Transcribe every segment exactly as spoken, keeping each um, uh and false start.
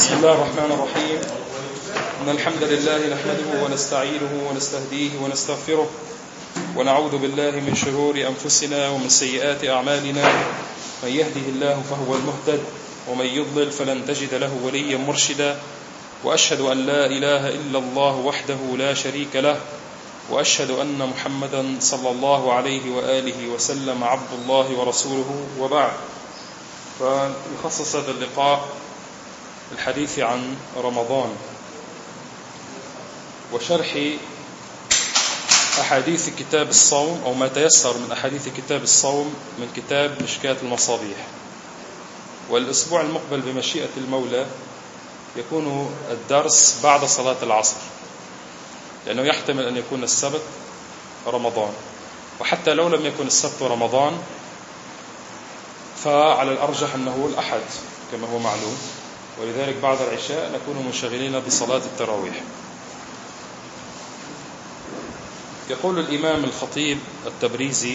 بسم الله الرحمن الرحيم. إن الحمد لله نحمده ونستعينه ونستهديه ونستغفره ونعوذ بالله من شرور أنفسنا ومن سيئات أعمالنا. من يهده الله فهو المهتد ومن يضلل فلن تجد له وليا مرشدا. وأشهد أن لا إله إلا الله وحده لا شريك له، وأشهد أن محمدا صلى الله عليه وآله وسلم عبد الله ورسوله، وبعد. فنخصص هذا اللقاء الحديث عن رمضان وشرح أحاديث كتاب الصوم أو ما تيسر من أحاديث كتاب الصوم من كتاب مشكاة المصابيح. والأسبوع المقبل بمشيئة المولى يكون الدرس بعد صلاة العصر، لأنه يحتمل أن يكون السبت رمضان، وحتى لو لم يكن السبت رمضان فعلى الأرجح أنه الأحد كما هو معلوم، ولذلك بعد العشاء نكون منشغلين بصلاة التراويح. يقول الإمام الخطيب التبريزي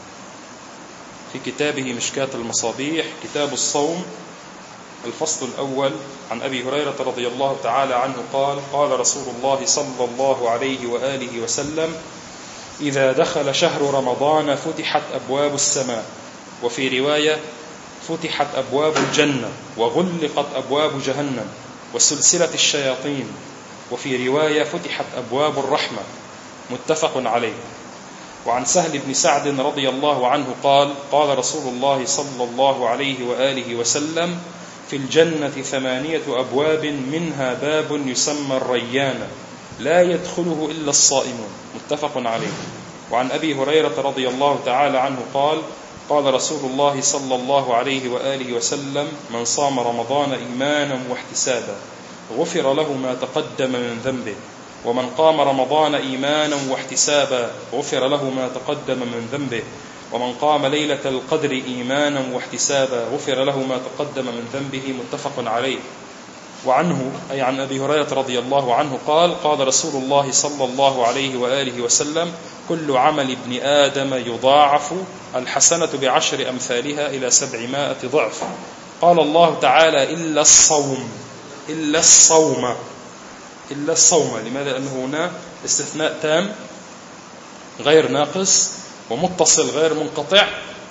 في كتابه مشكاة المصابيح كتاب الصوم الفصل الأول عن أبي هريرة رضي الله تعالى عنه قال: قال رسول الله صلى الله عليه وآله وسلم: إذا دخل شهر رمضان فتحت أبواب السماء، وفي رواية فتحت أبواب الجنة وغلقت أبواب جهنم وسلسلة الشياطين، وفي رواية فتحت أبواب الرحمة، متفق عليه. وعن سهل بن سعد رضي الله عنه قال: قال رسول الله صلى الله عليه وآله وسلم: في الجنة ثمانية أبواب منها باب يسمى الريان لا يدخله إلا الصائمون، متفق عليه. وعن أبي هريرة رضي الله تعالى عنه قال: قال رسول الله صلى الله عليه وآله وسلم: من صام رمضان إيمانا واحتسابا غفر له ما تقدم من ذنبه، ومن قام رمضان إيمانا واحتسابا غفر له ما تقدم من ذنبه، ومن قام ليلة القدر إيمانا واحتسابا غفر له ما تقدم من ذنبه، متفق عليه. وعنه أي عن أبي هريرة رضي الله عنه قال: قال رسول الله صلى الله عليه وآله وسلم: كل عمل ابن آدم يضاعف، الحسنة بعشر أمثالها إلى سبعمائة ضعف. قال الله تعالى: إلا الصوم، إلا الصوم، إلا الصوم. لماذا؟ لأنه هنا استثناء تام غير ناقص، ومتصل غير منقطع،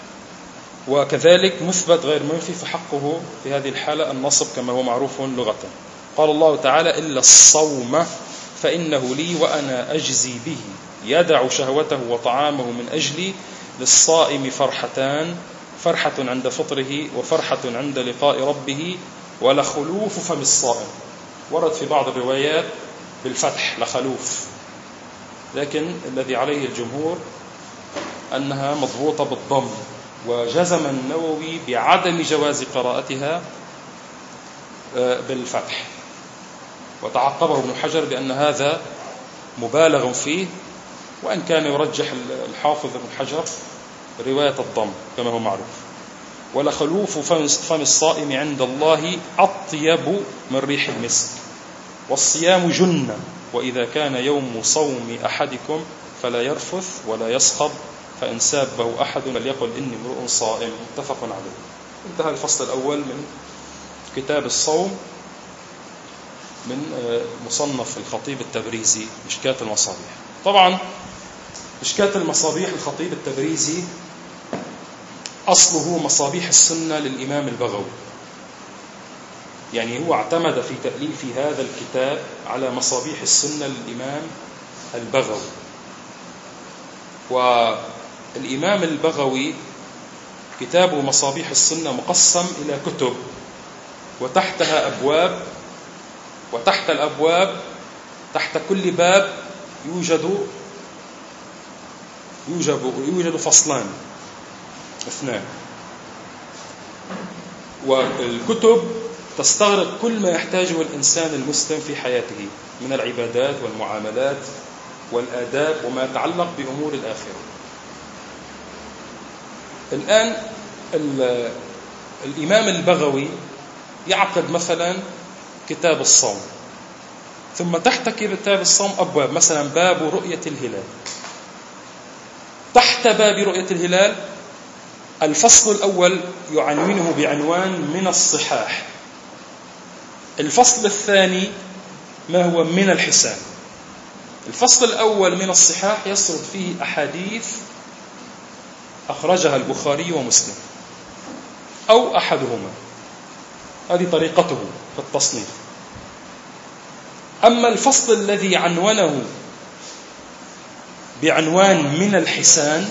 وكذلك مثبت غير منفي، فحقه في هذه الحالة النصب كما هو معروف لغة. قال الله تعالى: إلا الصوم فإنه لي وأنا أجزي به، يدع شهوته وطعامه من أجلي، للصائم فرحتان، فرحة عند فطره وفرحة عند لقاء ربه، ولخلوف فم الصائم. ورد في بعض الروايات بالفتح لخلوف، لكن الذي عليه الجمهور أنها مضبوطة بالضم. وجزم النووي بعدم جواز قراءتها بالفتح، وتعقبه ابن حجر بأن هذا مبالغ فيه، وأن كان يرجح الحافظ ابن حجر رواية الضم كما هو معروف. ولخلوف فم الصائم عند الله أطيب من ريح المسك، والصيام جنة، وإذا كان يوم صوم أحدكم فلا يرفث ولا يصخب، فإن سابه أحد فليقل إني امرؤ صائم، متفق عليه. انتهى الفصل الأول من كتاب الصوم من مصنف الخطيب التبريزي مشكاة المصابيح. طبعا مشكاة المصابيح الخطيب التبريزي أصله مصابيح السنة للإمام البغوي، يعني هو اعتمد في تأليف هذا الكتاب على مصابيح السنة للإمام البغوي. والإمام البغوي كتابه مصابيح السنة مقسم إلى كتب، وتحتها أبواب، وتحت الأبواب تحت كل باب يوجد يوجد يوجد فصلان اثنان، والكتب تستغرق كل ما يحتاجه الإنسان المسلم في حياته من العبادات والمعاملات والآداب وما يتعلق بأمور الآخرة. الآن الإمام البغوي يعقد مثلا كتاب الصوم، ثم تحت كتاب الصوم أبواب، مثلا باب رؤية الهلال. تحت باب رؤية الهلال الفصل الأول يعنونه بعنوان من الصحاح، الفصل الثاني ما هو من الحسان. الفصل الأول من الصحاح يسرد فيه أحاديث أخرجها البخاري ومسلم أو أحدهما، هذه طريقته في التصنيف. أما الفصل الذي عنونه بعنوان من الحسان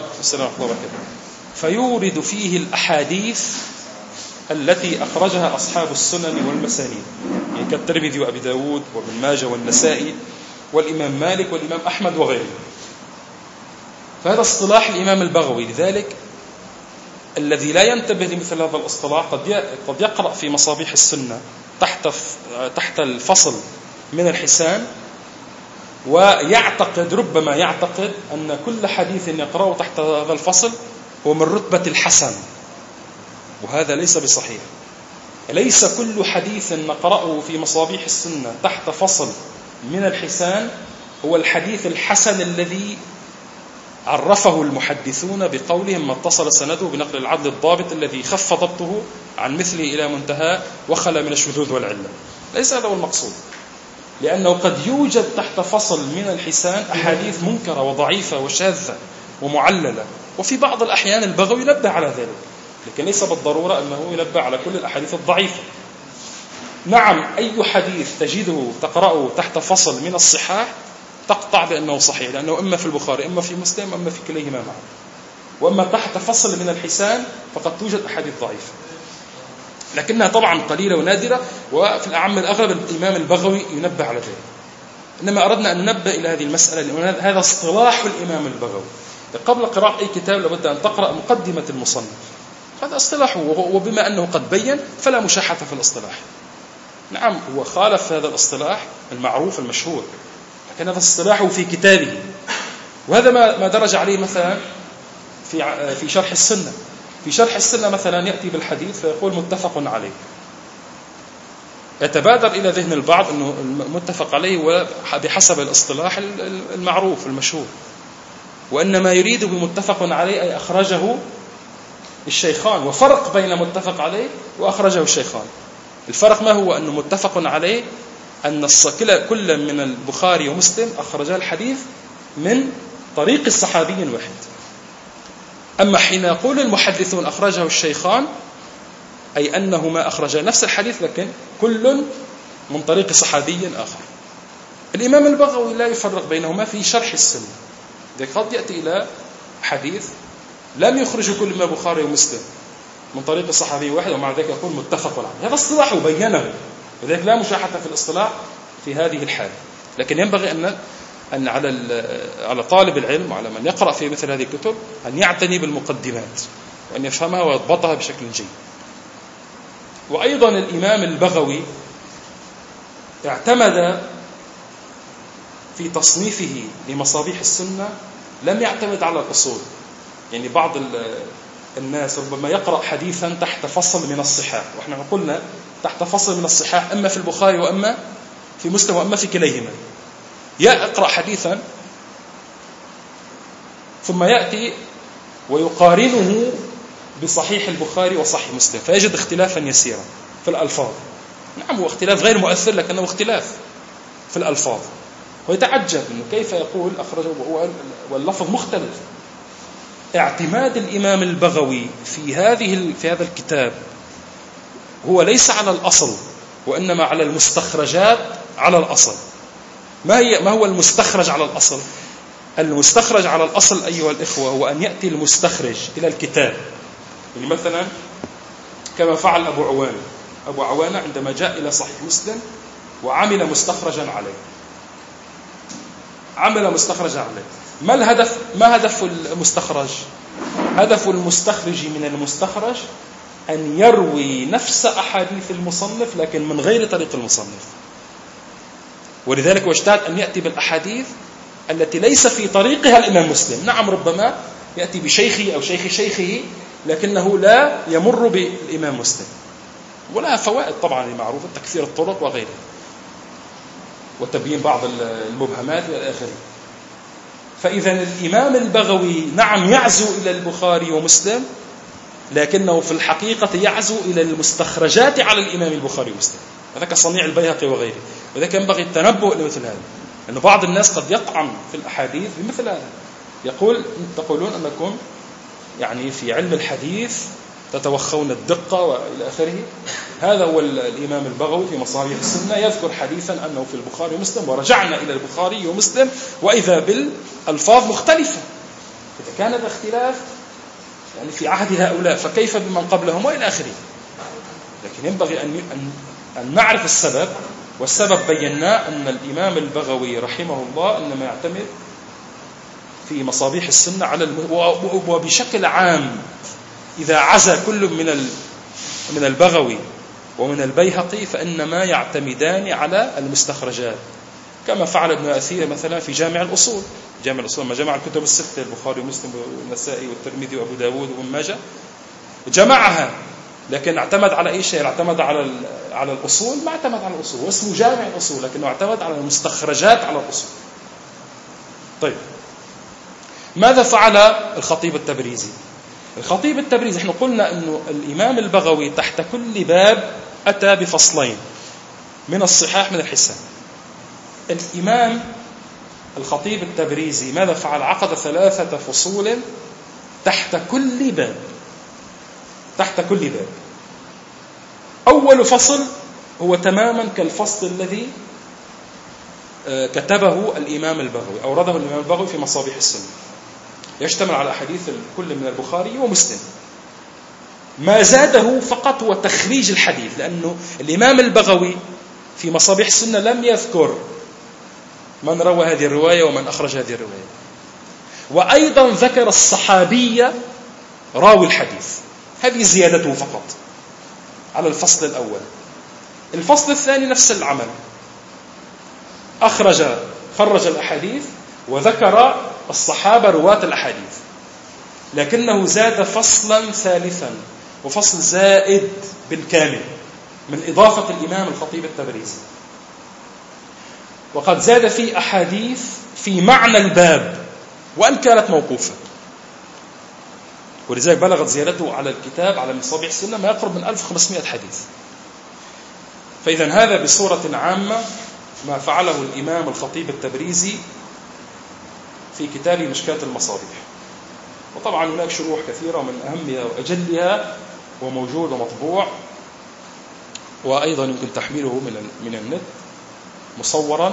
فيورد فيه الأحاديث التي أخرجها أصحاب السنن والمسانيد، يعني كالترمذي وأبي داود وابن ماجه والنسائي والإمام مالك والإمام أحمد وغيره. فهذا اصطلاح الإمام البغوي. لذلك الذي لا ينتبه لمثل هذا الاصطلاح قد يقرأ في مصابيح السنة تحت تحت الفصل من الحسان ويعتقد، ربما يعتقد أن كل حديث يقرأه تحت هذا الفصل هو من رتبة الحسن، وهذا ليس بصحيح. ليس كل حديث نقرأه في مصابيح السنة تحت فصل من الحسان هو الحديث الحسن الذي عرفه المحدثون بقولهم ما اتصل سنده بنقل العدل الضابط الذي خف ضبطه عن مثله إلى منتهى وخلى من الشذوذ والعلة. ليس هذا هو المقصود، لأنه قد يوجد تحت فصل من الحسان أحاديث منكرة وضعيفة وشاذة ومعللة، وفي بعض الأحيان البغوي ينبه على ذلك، لكن ليس بالضرورة أنه ينبه على كل الأحاديث الضعيفة. نعم، أي حديث تجده تقرأه تحت فصل من الصحاح تقطع بأنه صحيح، لأنه إما في البخاري إما في مسلم إما في كليهما معا. وأما تحت فصل من الحسان فقد توجد أحاديث ضعيفة، لكنها طبعا قليلة ونادرة، وفي الأعم الأغلب الإمام البغوي ينبه على ذلك. إنما أردنا أن ننبه إلى هذه المسألة لأن هذا اصطلاح الإمام البغوي. قبل قراءة أي كتاب لابد أن تقرأ مقدمة المصنف، هذا اصطلاحه، وبما أنه قد بين فلا مشاحة في الاصطلاح. نعم، هو خالف هذا الاصطلاح المعروف المشهور، لكن هذا اصطلاحه في كتابه، وهذا ما درج عليه مثلا في في شرح السنة. في شرح السنة مثلا يأتي بالحديث فيقول متفق عليه، يتبادر إلى ذهن البعض أنه متفق عليه بحسب الاصطلاح المعروف المشهور، وإنما يريد بمتفق عليه أي أخرجه الشيخان. وفرق بين متفق عليه وأخرجه الشيخان، الفرق ما هو؟ أنه متفق عليه أن كل من البخاري ومسلم أخرجا الحديث من طريق الصحابي واحد. أما حين يقول المحدثون أخرجه الشيخان أي أنهما أخرجا نفس الحديث لكن كل من طريق صحابي آخر. الإمام البغوي لا يفرق بينهما في شرح السنة، قد يأتي إلى حديث لم يخرج كل ما بخاري ومسلم من طريق الصحابي واحد ومع ذلك يقول متفق عليه. هذا اصطلاح بينه، وذلك لا مشاحة في الاصطلاح في هذه الحالة. لكن ينبغي أن أن على على طالب العلم وعلى من يقرأ في مثل هذه الكتب أن يعتني بالمقدمات وأن يفهمها ويضبطها بشكل جيد. وأيضا الإمام البغوي اعتمد في تصنيفه لمصابيح السنة، لم يعتمد على الأصول. يعني بعض الناس ربما يقرأ حديثا تحت فصل من الصحاح، وإحنا قلنا تحت فصل من الصحاح إما في البخاري وإما في مسلم وإما في كليهما. يقرأ حديثا ثم يأتي ويقارنه بصحيح البخاري وصحيح مسلم فيجد اختلافا يسيرا في الألفاظ. نعم، هو اختلاف غير مؤثر لكنه اختلاف في الألفاظ، ويتعجب أنه كيف يقول أخرجه واللفظ مختلف. اعتماد الإمام البغوي في هذه في هذا الكتاب هو ليس على الأصل وإنما على المستخرجات على الأصل. ما هي ما هو المستخرج على الأصل؟ المستخرج على الأصل أيها الإخوة هو أن يأتي المستخرج إلى الكتاب، يعني مثلا كما فعل أبو عوانة. أبو عوانة عندما جاء إلى صحيح مسلم وعمل مستخرجا عليه، عمل مستخرجا عليه. ما الهدف؟ ما هدف المستخرج؟ هدف المستخرج من المستخرج أن يروي نفس أحاديث المصنف لكن من غير طريق المصنف. ولذلك واجتهد أن يأتي بالأحاديث التي ليس في طريقها الإمام مسلم. نعم، ربما يأتي بشيخه أو شيخ شيخه لكنه لا يمر بالإمام مسلم، ولا فوائد طبعا معروفة، تكثير الطرق وغيره وتبيين بعض المبهمات إلى آخره. فإذا الإمام البغوي نعم يعزو إلى البخاري ومسلم، لكنه في الحقيقة يعزو إلى المستخرجات على الإمام البخاري ومسلم. هذا كصنيع البيهقي وغيره. وذلك ينبغي التنبؤ لمثل هذا، لأن بعض الناس قد يطعن في الأحاديث بمثل هذا، يقول تقولون أنكم يعني في علم الحديث تتوخون الدقة وإلى آخره. هذا هو الإمام البغوي في مصابيح السنة يذكر حديثا أنه في البخاري ومسلم، ورجعنا إلى البخاري ومسلم وإذا بالألفاظ مختلفة. إذا كان الاختلاف يعني في عهد هؤلاء فكيف بمن قبلهم وإلى آخره. لكن ينبغي أن أن نعرف السبب، والسبب بيناه أن الإمام البغوي رحمه الله إنما يعتمد في مصابيح السنة على الم... وبشكل عام إذا عزى كل من من البغوي ومن البيهقي فإنما يعتمدان على المستخرجات، كما فعل ابن أثير مثلا في جامع الأصول. جامع الأصول ما جمع الكتب الستة، البخاري ومسلم والنسائي والترمذي وأبو داود وابن ماجه، جمعها، لكن اعتمد على أي شيء؟ اعتمد على على الأصول؟ ما اعتمد على الأصول، واسمه جامع الأصول، لكنه اعتمد على المستخرجات على الأصول. طيب، ماذا فعل الخطيب التبريزي؟ الخطيب التبريزي احنا قلنا أنه الإمام البغوي تحت كل باب أتى بفصلين من الصحاح من الحسن. الإمام الخطيب التبريزي ماذا فعل؟ عقد ثلاثة فصول تحت كل باب، تحت كل باب. أول فصل هو تماما كالفصل الذي كتبه الإمام البغوي، أورده الإمام البغوي في مصابيح السنة، يشتمل على أحاديث كل من البخاري ومسلم. ما زاده فقط هو تخريج الحديث، لأنه الإمام البغوي في مصابيح السنة لم يذكر من روى هذه الرواية ومن أخرج هذه الرواية، وأيضا ذكر الصحابية راوي الحديث، هذه زيادته فقط على الفصل الأول. الفصل الثاني نفس العمل، أخرج خرج الأحاديث وذكر الصحابة رواة الأحاديث، لكنه زاد فصلا ثالثا، وفصل زائد بالكامل من إضافة الإمام الخطيب التبريزي، وقد زاد في أحاديث في معنى الباب وأن كانت موقوفة، ولذلك بلغت زيادته على الكتاب على مصابيح السنة ما يقرب من ألف وخمسمائة حديث. فإذا هذا بصورة عامة ما فعله الإمام الخطيب التبريزي في كتاب مشكاة المصابيح. وطبعا هناك شروح كثيرة، من أهمها وأجلها وموجود ومطبوع، وأيضا يمكن تحميله من من النت مصورا،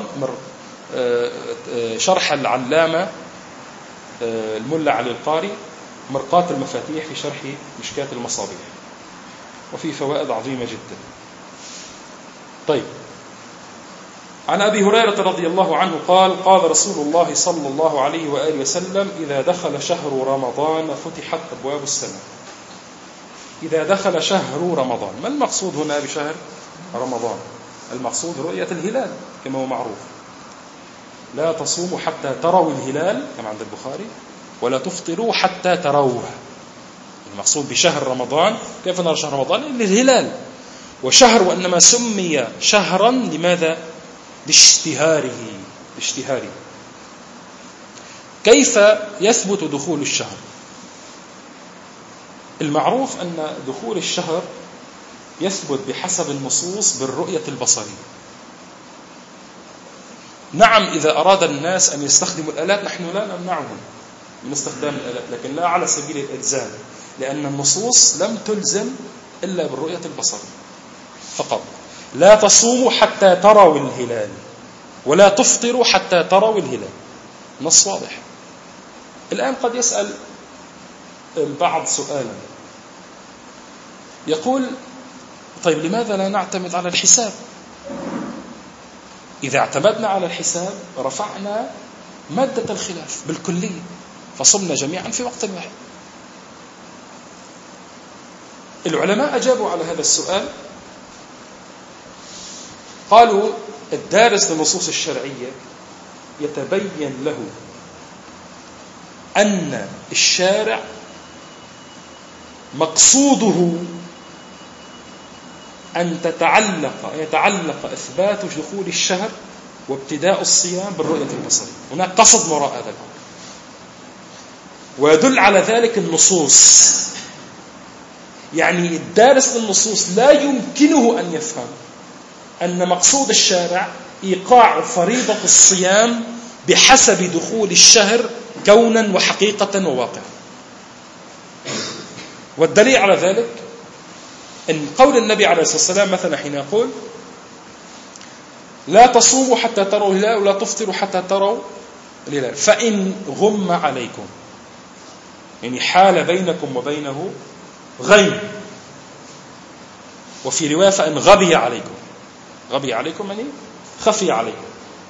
شرح العلامة الملا علي القاري مرقاة المفاتيح في شرح مشكاة المصابيح، وفي فوائد عظيمة جدا. طيب، عن أبي هريرة رضي الله عنه قال: قال رسول الله صلى الله عليه وآله وسلم: إذا دخل شهر رمضان فتحت أبواب السماء. إذا دخل شهر رمضان، ما المقصود هنا بشهر رمضان؟ المقصود رؤية الهلال كما هو معروف. لا تصوموا حتى تروا الهلال كما عند البخاري، ولا تفطروا حتى تروه. المقصود بشهر رمضان، كيف نرى شهر رمضان؟ للهلال. وشهر وإنما سمي شهرا لماذا؟ لاشتهاره لاشتهاره. كيف يثبت دخول الشهر؟ المعروف أن دخول الشهر يثبت بحسب النصوص بالرؤية البصرية. نعم، إذا أراد الناس أن يستخدموا الآلات نحن لا نمنعهم من استخدام الآلات، لكن لا على سبيل الإلزام، لأن النصوص لم تلزم إلا بالرؤية البصرية فقط. لا تصوموا حتى تروا الهلال، ولا تفطروا حتى تروا الهلال، نص واضح. الآن قد يسأل البعض سؤالا، يقول: طيب لماذا لا نعتمد على الحساب؟ إذا اعتمدنا على الحساب رفعنا مادة الخلاف بالكلية، فصمنا جميعا في وقت واحد. العلماء أجابوا على هذا السؤال، قالوا: الدارس للنصوص الشرعية يتبين له أن الشارع مقصوده أن تتعلق يتعلق إثبات دخول الشهر وابتداء الصيام بالرؤية البصرية. هناك قصد وراء هذا الأمر، ويدل على ذلك النصوص. يعني الدارس للنصوص لا يمكنه أن يفهم أن مقصود الشارع إيقاع فريضة الصيام بحسب دخول الشهر كونا وحقيقة وواقعا. والدليل على ذلك أن قول النبي عليه الصلاة والسلام مثلا حين يقول لا تصوموا حتى تروا الهلال ولا تفطروا حتى تروا الهلال فإن غم عليكم، يعني حال بينكم وبينه غيم. وفي رواية فإن غبي عليكم، غبي عليكم يعني خفي عليكم،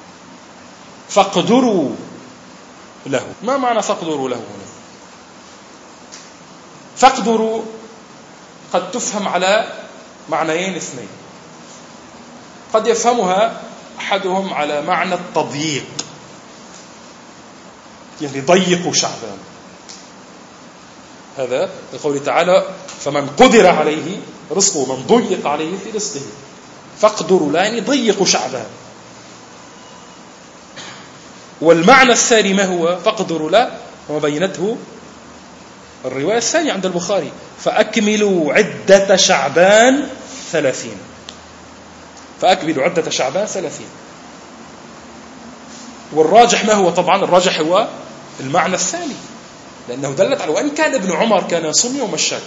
فاقدروا له. ما معنى فاقدروا له هنا؟ فاقدروا قد تفهم على معنيين اثنين. قد يفهمها أحدهم على معنى التضييق، يعني ضيقوا شعبان، هذا لقوله تعالى فمن قدر عليه رزقه، من ضيق عليه في رزقه، فاقدروا لا يعني ضيقوا شعبان. والمعنى الثاني ما هو؟ فاقدروا لا وما بينته الرواية الثانية عند البخاري فأكملوا عدة شعبان ثلاثين، فأكملوا عدة شعبان ثلاثين. والراجح ما هو؟ طبعا الراجح هو المعنى الثاني، لأنه دلت على، وإن كان ابن عمر كان يصوم يوم الشك،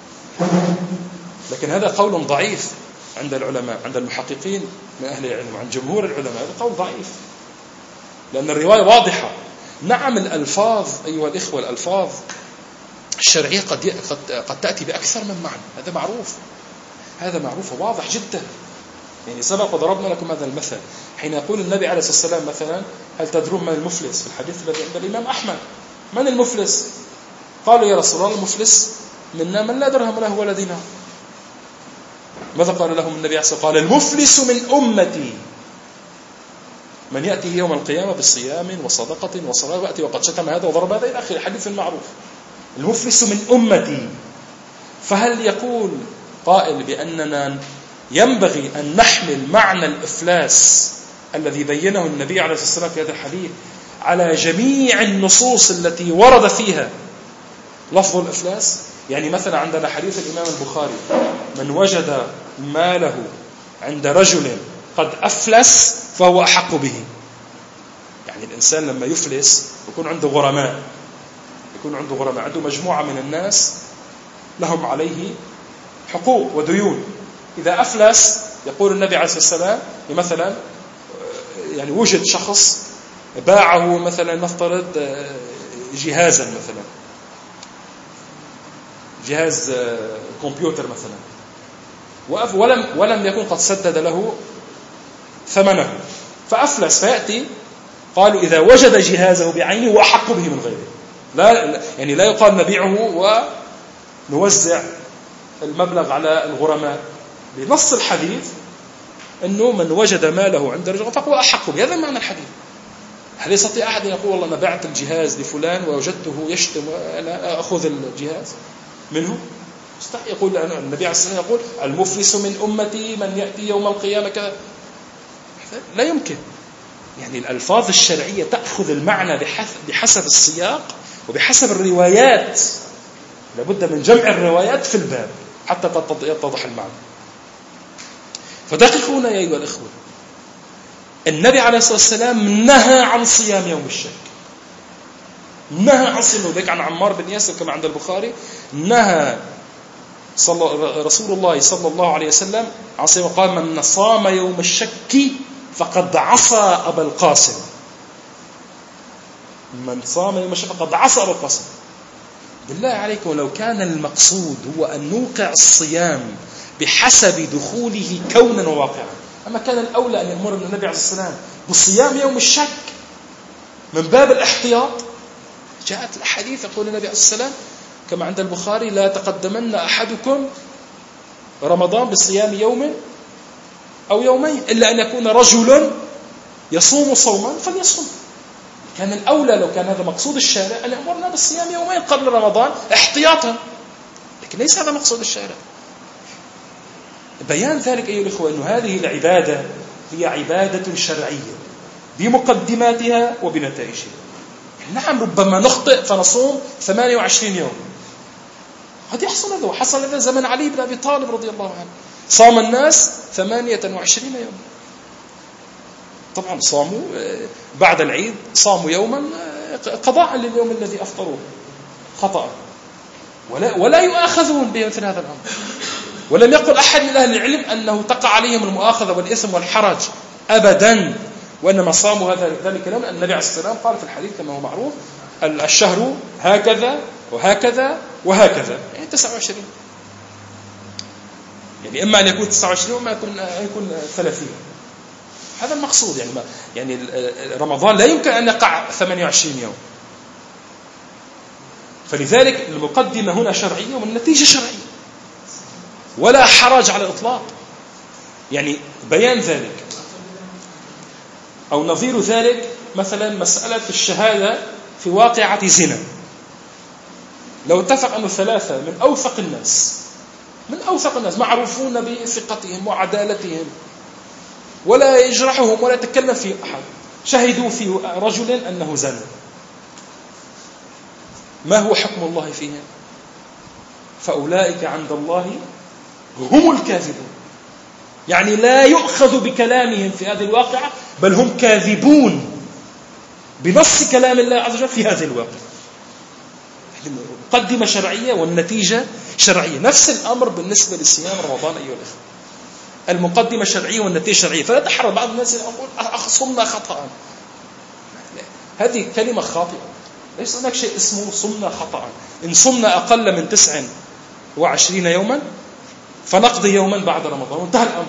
لكن هذا قول ضعيف عند العلماء، عند المحققين من أهل العلم، عند جمهور العلماء هذا قول ضعيف، لأن الرواية واضحة. نعم الألفاظ أيها الإخوة، الألفاظ الشرعية قد قد قد تأتي بأكثر من معنى، هذا معروف، هذا معروف واضح جدا. يعني سبق وضربنا لكم هذا المثل حين يقول النبي عليه الصلاة والسلام مثلا هل تدرون من المفلس؟ في الحديث الذي عند الإمام أحمد، من المفلس؟ قالوا يا رسول الله المفلس منا من لا درهم له ولا دينار. ماذا قال لهم النبي عليه الصلاة والسلام؟ قال المفلس من أمتي من يأتي يوم القيامة بصيام وصدقة وصلاة وأتي وقد شتم هذا وضرب هذا إلى آخر الحديث المعروف. المفلس من أمتي. فهل يقول قائل بأننا ينبغي أن نحمل معنى الإفلاس الذي بينه النبي عليه الصلاة والسلام في هذا الحديث على جميع النصوص التي ورد فيها لفظ الإفلاس؟ يعني مثلا عندنا حديث الإمام البخاري من وجد ماله عند رجل قد أفلس فهو أحق به. يعني الإنسان لما يفلس يكون عنده غرماء، يكون عنده غرماء، عنده مجموعة من الناس لهم عليه حقوق وديون. إذا أفلس يقول النبي عليه الصلاة والسلام مثلا يعني وجد شخص باعه مثلا نفترض جهازا مثلا جهاز كمبيوتر مثلا ولم ولم يكن قد سدد له ثمنه فأفلس، فيأتي قالوا إذا وجد جهازه بعينه وأحق به من غيره. لا يعني لا يقال نبيعه ونوزع المبلغ على الغرماء، بنص الحديث أنه من وجد ماله عند رجل فهو أحق به. هذا معنى الحديث. هل يستطيع أحد يقول والله أنا بعت الجهاز لفلان ووجدته يشتم وأنا أخذ الجهاز منه؟ مستحيل. يقول النبي عليه الصلاة والسلام يقول المفلس من أمتي من يأتي يوم القيامة كذا، لا يمكن. يعني الألفاظ الشرعية تأخذ المعنى بحسب السياق وبحسب الروايات، لابد من جمع الروايات في الباب حتى يتضح المعنى. فدققوا هنا يا أيها الإخوة، النبي عليه الصلاة والسلام نهى عن صيام يوم الشك، نهى عن صيام. ذلك عن عمار بن ياسر كما عند البخاري نهى صلى رسول الله صلى الله عليه وسلم عن صيام، قال من صام يوم الشك فقد عصى أبا القاسم. من صام يوم الشك فقد عصى أبا القاسم. بالله عليكم لو كان المقصود هو أن نوقع الصيام بحسب دخوله كونا وواقعا، أما كان الأولى أن يأمر النبي عليه الصلاة والسلام بصيام يوم الشك من باب الاحتياط. جاءت الحديث يقول النبي عليه الصلاة والسلام كما عند البخاري لا تقدمن أحدكم رمضان بصيام يوم أو يومين إلا أن يكون رجل يصوم صوما فليصوم. كان الأولى لو كان هذا مقصود الشارع أن يأمرنا بالصيام يومين قبل رمضان احتياطا، لكن ليس هذا مقصود الشارع. بيان ذلك أيها الأخوة أن هذه العبادة هي عبادة شرعية بمقدماتها وبنتائجها. نعم ربما نخطئ فنصوم ثمانية وعشرين يوم، قد يحصل هذا، وحصل هذا زمن علي بن أبي طالب رضي الله عنه. صام الناس ثمانية وعشرين يوم. طبعا صاموا بعد العيد، صاموا يوما قضاء لليوم الذي أفطروه خطأ، ولا, ولا يؤاخذون بمثل هذا الأمر. ولم يقل أحد من أهل العلم أنه تقع عليهم المؤاخذة والإثم والحرج أبدا، وإنما صاموا هذا ذلك اليوم. النبي عليه الصلاة والسلام قال في الحديث كما هو معروف: الشهر هكذا وهكذا وهكذا، يعني تسعة وعشرين، يعني إما أن يكون تسعة وعشرين وإما يكون يكون ثلاثين. هذا المقصود. يعني ما يعني رمضان لا يمكن أن يقع ثمانية وعشرين يوم. فلذلك المقدمة هنا شرعية والنتيجة شرعية، ولا حرج على الإطلاق. يعني بيان ذلك أو نظير ذلك مثلا مسألة الشهادة في واقعة زنا. لو اتفق أن ثلاثة من أوثق الناس من أوثق الناس معروفون بثقتهم وعدالتهم ولا يجرحهم ولا يتكلم في أحد، شهدوا في رجل أنه زنا، ما هو حكم الله فيهم؟ فأولئك عند الله هم الكاذبون. يعني لا يؤخذ بكلامهم في هذه الواقعة، بل هم كاذبون بنص كلام الله عز وجل في هذه الواقعة. مقدمة شرعية والنتيجة شرعية. نفس الأمر بالنسبة لصيام رمضان أيها الأخوة، المقدمة شرعية والنتيجة شرعية. فلا تحرر بعض الناس يقول صمنا خطأ، هذه كلمة خاطئة. ليس هناك شيء اسمه صمنا خطأ. إن صمنا أقل من تسع وعشرين يوما فنقضي يوما بعد رمضان، وانتهى الأمر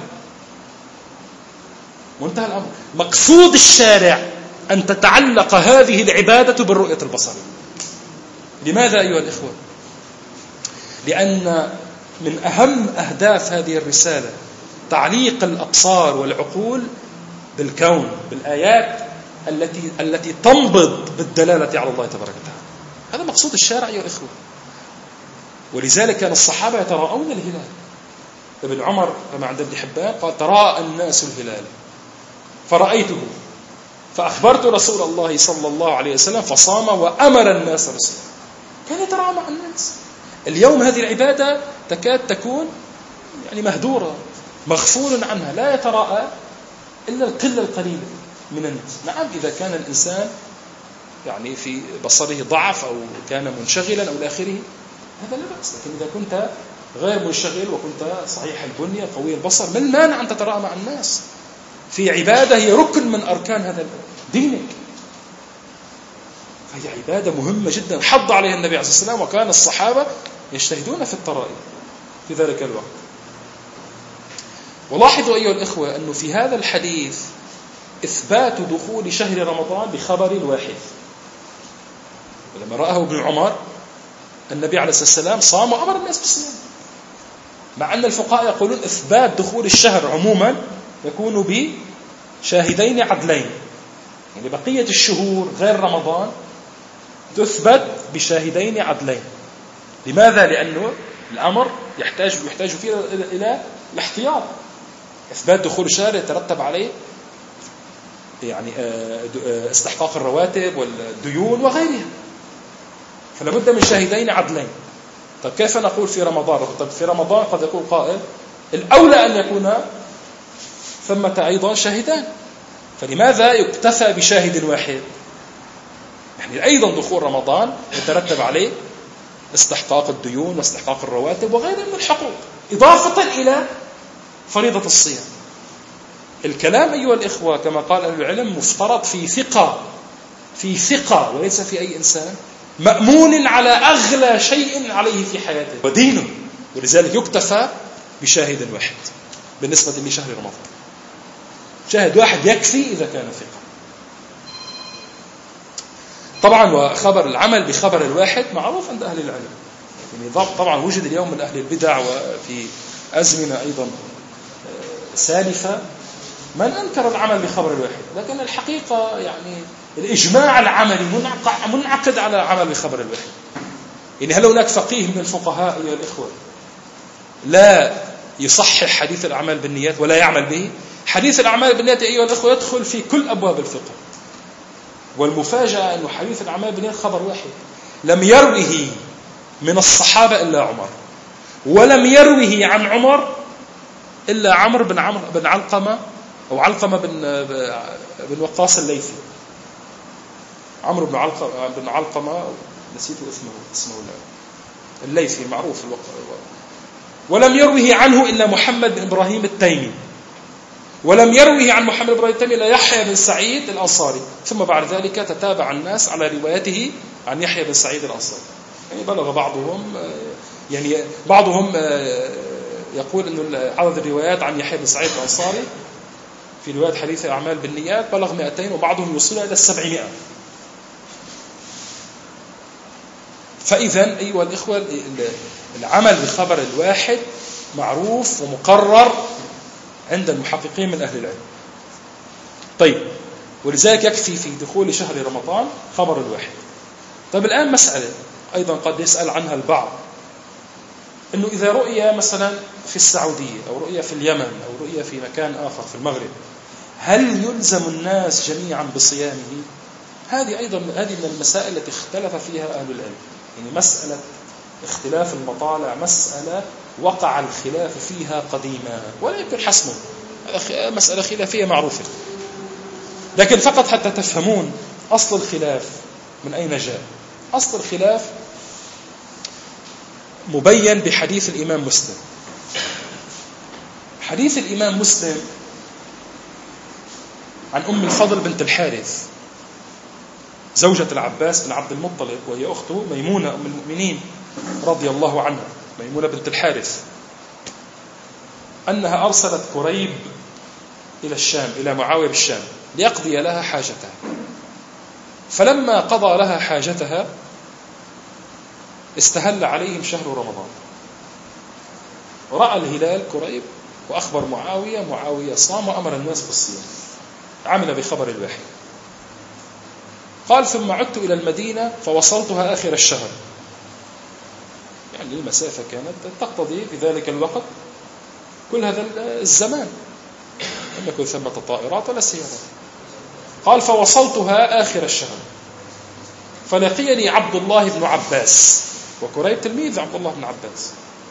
وانتهى الأمر. مقصود الشارع أن تتعلق هذه العبادة بالرؤية البصرية. لماذا أيها الإخوة؟ لأن من أهم أهداف هذه الرسالة تعليق الأبصار والعقول بالكون، بالآيات التي التي تنبض بالدلالة على الله تبارك وتعالى. هذا مقصود الشارع أيها الإخوة. ولذلك كان الصحابة يتراءون الهلال. ابن عمر كما عند ابن حبان قال: تراءى الناس الهلال فرأيته فأخبرت رسول الله صلى الله عليه وسلم فصام وأمر الناس بالصيام. كان يتراءى مع الناس. اليوم هذه العبادة تكاد تكون يعني مهدورة، مغفول عنها، لا يتراءى إلا القلة القليلة من الناس. نعم إذا كان الإنسان يعني في بصره ضعف أو كان منشغلا أو الآخره هذا لا بأس، لكن إذا كنت غير منشغل وكنت صحيح البنية قوي البصر، ما المانع أن تتراءى مع الناس في عبادة هي ركن من أركان هذا دينك؟ فهي عبادة مهمة جدا حض عليها النبي عليه الصلاة والسلام، وكان الصحابة يجتهدون في الترائي في ذلك الوقت. ولاحظوا أيها الإخوة أنه في هذا الحديث إثبات دخول شهر رمضان بخبر واحد. ولما رآه ابن عمر النبي عليه الصلاة والسلام صام وأمر الناس بالصيام، مع أن الفقهاء يقولون إثبات دخول الشهر عموما يكون بشاهدين عدلين، يعني بقية الشهور غير رمضان تثبت بشاهدين عدلين. لماذا؟ لأنه الأمر يحتاج يحتاج فيه إلى الاحتياط. إثبات دخول الشهر يترتب عليه يعني استحقاق الرواتب والديون وغيرها، فلا بد من شاهدين عدلين. طب كيف نقول في رمضان؟ طب في رمضان قد يقول قائل الأولى أن يكون ثمة أيضا شاهدان، فلماذا يكتفى بشاهد واحد؟ يعني أيضا دخول رمضان يترتب عليه استحقاق الديون واستحقاق الرواتب وغيرها من الحقوق، إضافة إلى فريضة الصيام. الكلام أيها الإخوة كما قال أهل العلم مفترض في ثقة في ثقة وليس في أي إنسان، مأمون على أغلى شيء عليه في حياته ودينه، ولذلك يكتفى بشاهد واحد بالنسبة لشهر رمضان. شاهد واحد يكفي إذا كان ثقة. طبعا وخبر العمل بخبر الواحد معروف عند أهل العلم، يعني طبعا وجد اليوم من أهل البدع وفي أزمنة أيضا سالفة من أنكر العمل بخبر الواحد، لكن الحقيقة يعني الإجماع العملي منعقد على العمل بخبر الواحد. يعني هل هناك فقيه من الفقهاء يا الإخوة لا يصحح حديث الأعمال بالنيات ولا يعمل به؟ حديث الأعمال بالنيات أيها الإخوة يدخل في كل أبواب الفقه، والمفاجأة أن حديث الأعمال بالنيات خبر واحد لم يروه من الصحابة إلا عمر، ولم يروه عن عمر إلا عمرو بن عمرو بن علقمة أو علقمة بن بن وقاص الليثي. عمرو بن علقمة بن علقمة نسيت اسمه اسمه الليثي معروف الوقت. ولم يروه عنه إلا محمد بن إبراهيم التيمي، ولم يروه عن محمد بن إبراهيم التيمي إلا يحيى بن سعيد الأنصاري، ثم بعد ذلك تتابع الناس على روايته عن يحيى بن سعيد الأنصاري. يعني بلغ بعضهم يعني بعضهم يقول أن عدد الروايات عن يحيى بن سعيد الأنصاري في رواية حديث الأعمال بالنيات بلغ مئتين، وبعضهم يوصل إلى السبعمائة. فإذا أيها الإخوة العمل بخبر الواحد معروف ومقرر عند المحققين من أهل العلم. طيب، ولذلك يكفي في دخول شهر رمضان خبر الواحد. طيب الآن مسألة أيضا قد يسأل عنها البعض، أنه إذا رؤيا مثلا في السعودية أو رؤيا في اليمن أو رؤيا في مكان آخر في المغرب، هل يلزم الناس جميعا بصيامه؟ هذه أيضا هذه من المسائل التي اختلف فيها أهل العلم. يعني مسألة اختلاف المطالع مسألة وقع الخلاف فيها قديما ولا يمكن حسمه، مسألة خلافية معروفة، لكن فقط حتى تفهمون أصل الخلاف من أين جاء. أصل الخلاف مبين بحديث الإمام مسلم. حديث الإمام مسلم عن أم الفضل بنت الحارث زوجة العباس بن عبد المطلب، وهي أخته ميمونة أم المؤمنين رضي الله عنها، ميمونة بنت الحارث، أنها أرسلت كريب إلى الشام إلى معاوية بالشام ليقضي لها حاجتها. فلما قضى لها حاجتها استهل عليهم شهر رمضان، رأى الهلال كريب وأخبر معاوية، معاوية صام وأمر الناس بالصيام، عمل بخبر الواحد. قال ثم عدت إلى المدينة فوصلتها آخر الشهر، يعني المسافة كانت تقتضي في ذلك الوقت كل هذا الزمان، لم يكن ثمة طائرات ولا سيارات. قال فوصلتها آخر الشهر فلقيني عبد الله بن عباس، وكريب تلميذ عبد الله بن عباس،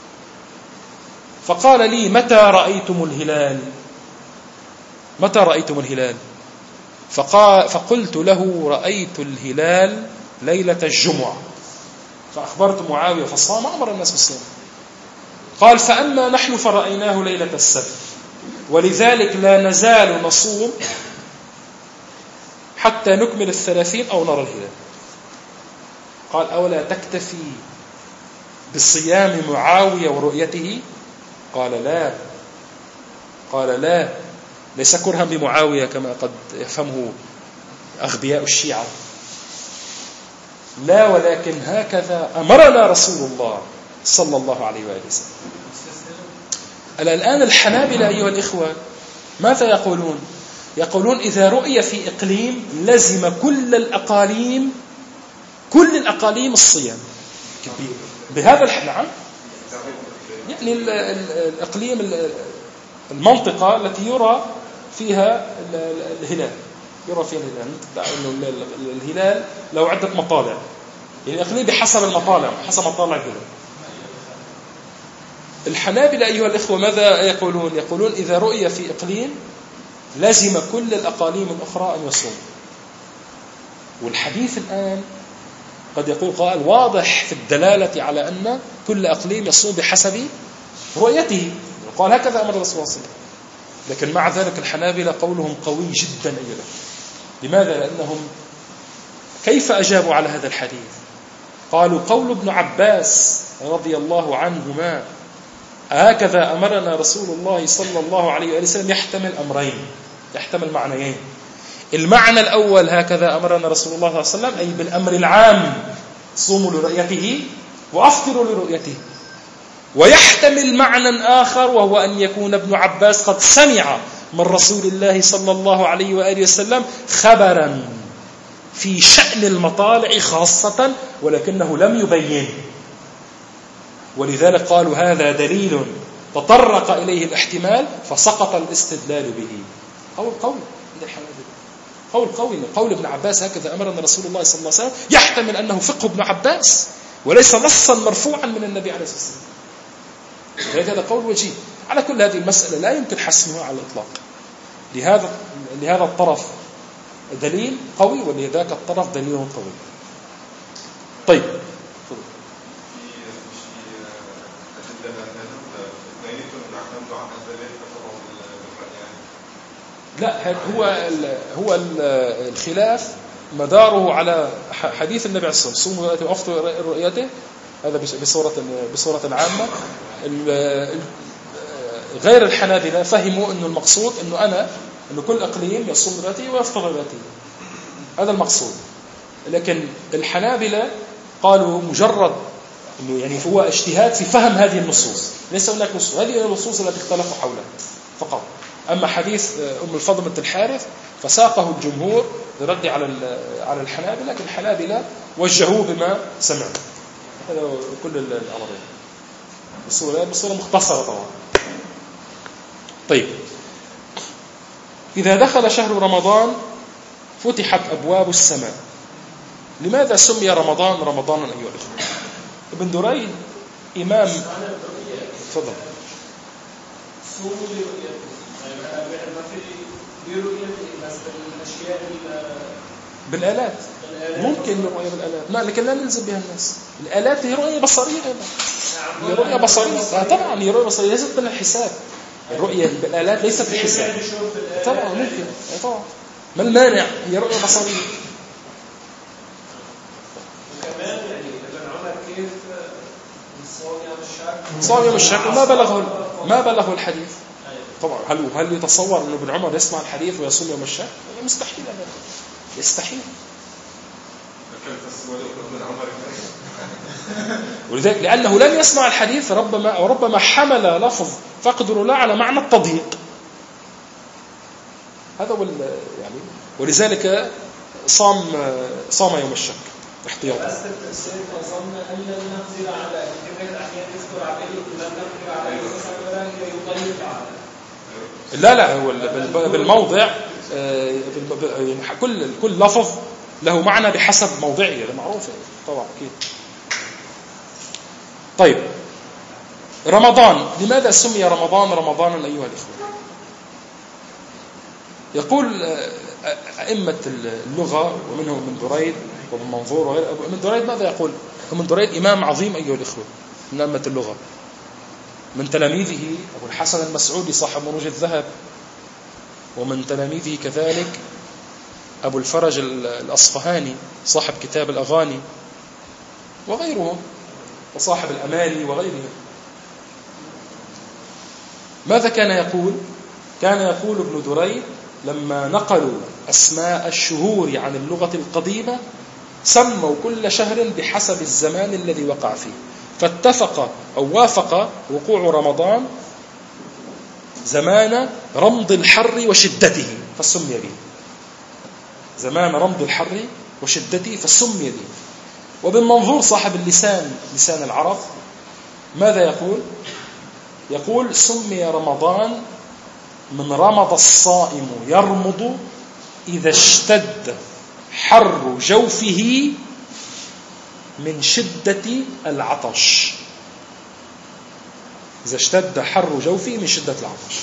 فقال لي متى رأيتم الهلال؟ متى رأيتم الهلال؟ فقال فقلت له رأيت الهلال ليلة الجمعة، فأخبرت معاوية فصام أمر الناس بالصيام. قال فأما نحن فرأيناه ليلة السبت، ولذلك لا نزال نصوم حتى نكمل الثلاثين أو نرى الهلال. قال أولا تكتفي بصيام معاوية ورؤيته؟ قال لا، قال لا، ليس كرها بمعاوية كما قد يفهمه أغبياء الشيعة، لا، ولكن هكذا أمرنا رسول الله صلى الله عليه وآله وسلم. الآن الحنابلة أيها الإخوة ماذا يقولون؟ يقولون إذا رؤي في إقليم لزم كل الأقاليم كل الأقاليم الصيام بهذا الحنان. يعني الإقليم المنطقة التي يرى فيها الهلال يرى فيها الهلال، الهلال له عدة مطالع، يعني الإقليم بحسب المطالع حسب مطالع الهلال. الحنابلة أيها الإخوة ماذا يقولون؟ يقولون إذا رؤي في إقليم لازم كل الأقاليم الأخرى أن يصوم. والحديث الآن قد يقول قائل واضح في الدلالة على أن كل أقليم يصوم بحسب رؤيته، قال هكذا أمر الرسول صلى الله عليه وسلم. لكن مع ذلك الحنابلة قولهم قوي جدا أيضا. لماذا؟ لأنهم كيف أجابوا على هذا الحديث؟ قالوا قول ابن عباس رضي الله عنهما هكذا أمرنا رسول الله صلى الله عليه وآله وسلم يحتمل أمرين، يحتمل معنيين. المعنى الأول هكذا أمرنا رسول الله صلى الله عليه وسلم أي بالأمر العام صوموا لرؤيته وأفطروا لرؤيته. ويحتمل معنى آخر وهو أن يكون ابن عباس قد سمع من رسول الله صلى الله عليه وآله وسلم خبرا في شأن المطالع خاصة ولكنه لم يبين، ولذلك قالوا هذا دليل تطرق إليه الاحتمال فسقط الاستدلال به. قول قوي قول قوي قول ابن عباس هكذا أمرنا رسول الله صلى الله عليه وسلم يحتمل أنه فقه ابن عباس وليس نصا مرفوعا من النبي عليه الصلاة والسلام. هذا قول وجيه. على كل هذه المسألة لا يمكن حسمها على الإطلاق. لهذا لهذا الطرف دليل قوي ولذاك الطرف دليل قوي. طيب لا هو ال هو ال الخلاف مداره على حديث النبي عليه الصلاة والسلام صوموا رؤيته وافطروا رؤيته، هذا بصورة بصورة عامة. غير الحنابلة فهموا أنه المقصود أنه أنا أنه كل إقليم يصوم رؤيته ويفطر رؤيته، هذا المقصود. لكن الحنابلة قالوا مجرد أنه يعني هو اجتهاد في فهم هذه النصوص، ليس هناك نصوص، هذه النصوص التي اختلفوا حولها فقط. أما حديث أم الفضل بنت الحارث فساقه الجمهور لرد على على الحنابلة، لكن الحنابلة وجهوه بما سمعوا. هذا كل الأمرين بصورة بصورة مختصرة طبعا. طيب إذا دخل شهر رمضان فتحت أبواب السماء. لماذا سمي رمضان رمضانا أيها الأخوة؟ ابن دريد إمام تفضل. بالآلات ممكن الرؤية بالآلات، ما لكن لا نلزم بها الناس. الآلات هي رؤية بصرية أيضا، هي رؤية بصرية طبعا، هي رؤية بصرية ليست من الحساب. الرؤية بالآلات ليست بالحساب طبعا، ممكن طبعا، ما المانع؟ هي رؤية بصرية. وكمان يعني ابن عمر كيف صام يوم الشك ما بلغه ما بلغه الحديث طبعا. هل هل يتصور انه ابن عمر يسمع الحديث ويصوم يوم الشك؟ مستحيل ابدا، يستحيل. ولذلك لانه لم يسمع الحديث ربما وربما حمل لفظ فقد الله على معنى التضييق، هذا هو يعني. ولذلك صام صام يوم الشك احتياطا. بس التفسير اظن ان نقدر على كثير احيانا يذكر عليه ولم نقدر عليه يضيق على لا لا هو بالموضع كل كل لفظ له معنى بحسب موضعه، هذا معروف طبعا اكيد. طيب رمضان لماذا سمي رمضان رمضانا ايها الاخوه؟ يقول ائمه اللغه ومنهم ابن دريد وابن منظور وغيره. ابن دريد ماذا يقول؟ ابن دريد امام عظيم ايها الاخوه من ائمه اللغه، من تلاميذه ابو الحسن المسعودي صاحب مروج الذهب، ومن تلاميذه كذلك ابو الفرج الاصفهاني صاحب كتاب الاغاني وغيرهم، وصاحب الامالي وغيرهم. ماذا كان يقول؟ كان يقول ابن دريد لما نقلوا اسماء الشهور عن اللغه القديمه سموا كل شهر بحسب الزمان الذي وقع فيه، فاتفق أو وافق وقوع رمضان زمان رمض الحر وشدته فسمي به، زمان رمض الحر وشدته فسمي به. وابن منظور صاحب اللسان لسان العرب ماذا يقول؟ يقول سمي رمضان من رمض الصائم يرمض إذا اشتد حر جوفه من شدة العطش، إذا اشتد حر جوفه من شدة العطش.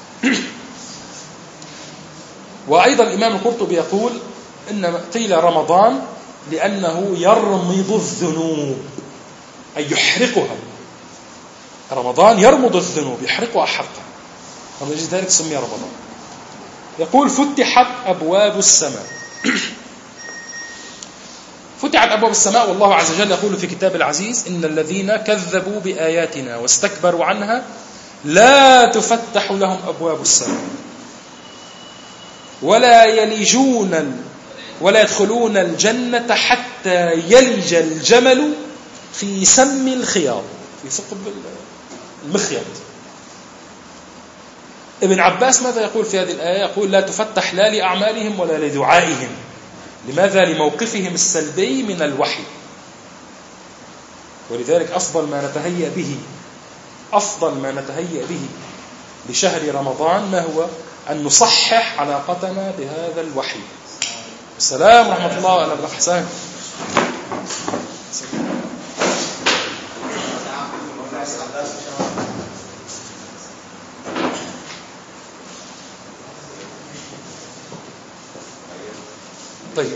وأيضا الإمام القرطبي يقول إن قيل رمضان لأنه يرمض الذنوب أي يحرقها، رمضان يرمض الذنوب يحرقها حرقا، ولذلك سمي رمضان. يقول فتحت أبواب السماء. فتحت أبواب السماء، والله عز وجل يقول في كتاب العزيز إن الذين كذبوا بآياتنا واستكبروا عنها لا تفتح لهم أبواب السماء ولا يلجون ولا يدخلون الجنة حتى يلج الجمل في سم الخياط، في ثقب المخيط. ابن عباس ماذا يقول في هذه الآية؟ يقول لا تفتح لا لأعمالهم ولا لدعائهم. لماذا؟ لموقفهم السلبي من الوحي. ولذلك أفضل ما نتهيأ به أفضل ما نتهيأ به لشهر رمضان ما هو؟ أن نصحح علاقتنا بهذا الوحي. السلام ورحمة الله على الأحسان. طيب،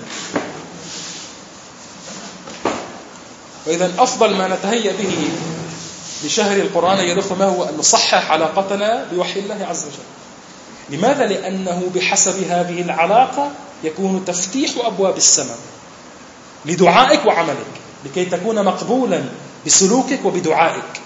وإذا أفضل ما نتهيأ به لشهر القرآن يا الأخوة ما هو أن نصحح علاقتنا بوحي الله عز وجل. لماذا؟ لأنه بحسب هذه العلاقة يكون تفتيح أبواب السماء لدعائك وعملك، لكي تكون مقبولا بسلوكك وبدعائك.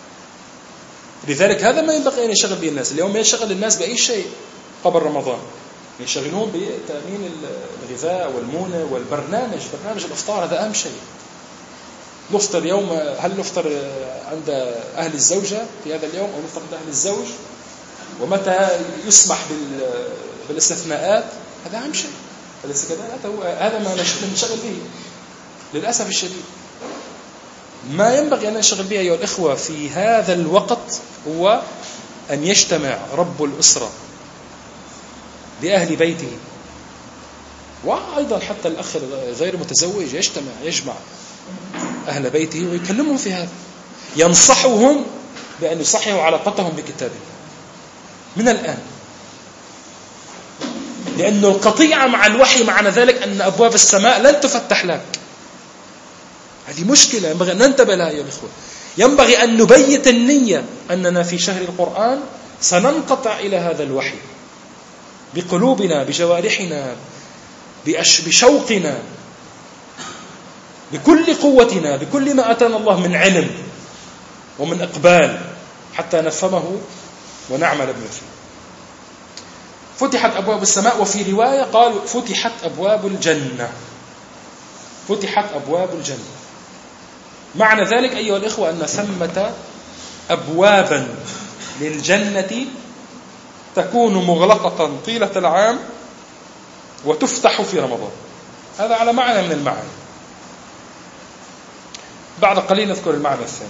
لذلك هذا ما ينبغي أن يشغل به الناس. اليوم يشغل الناس بأي شيء قبل رمضان، يشغلون بتأمين الغذاء والمونة والبرنامج، برنامج الإفطار هذا أهم شيء. نفطر يوم، هل نفطر عند أهل الزوجة في هذا اليوم أو نفطر عند أهل الزوج، ومتى يسمح بالاستثناءات، هذا أهم شيء. أليس كذا؟ هذا ما نشغل به للأسف الشديد. ما ينبغي أن نشغل به أيها الإخوة في هذا الوقت هو أن يجتمع رب الأسرة بأهل بيته، وأيضا حتى الأخ غير متزوج يجتمع يجمع أهل بيته ويكلمهم في هذا، ينصحهم بأن يصححوا علاقتهم بكتابه من الآن. لأن القطيعة مع الوحي معنى ذلك أن أبواب السماء لن تفتح لك. هذه مشكلة ينبغي أن ننتبه لها أيها الإخوة. ينبغي أن نبيت النية أننا في شهر القرآن سننقطع إلى هذا الوحي بقلوبنا، بجوارحنا، بشوقنا، بكل قوتنا، بكل ما أتانا الله من علم ومن إقبال، حتى نفهمه ونعمل بما فيه. فتحت أبواب السماء، وفي رواية قال فتحت أبواب الجنة. فتحت أبواب الجنة معنى ذلك أيها الإخوة أن ثمة أبوابا للجنة تكون مغلقة طيلة العام وتفتح في رمضان. هذا على معنى من المعنى. بعد قليل نذكر المعنى الثاني.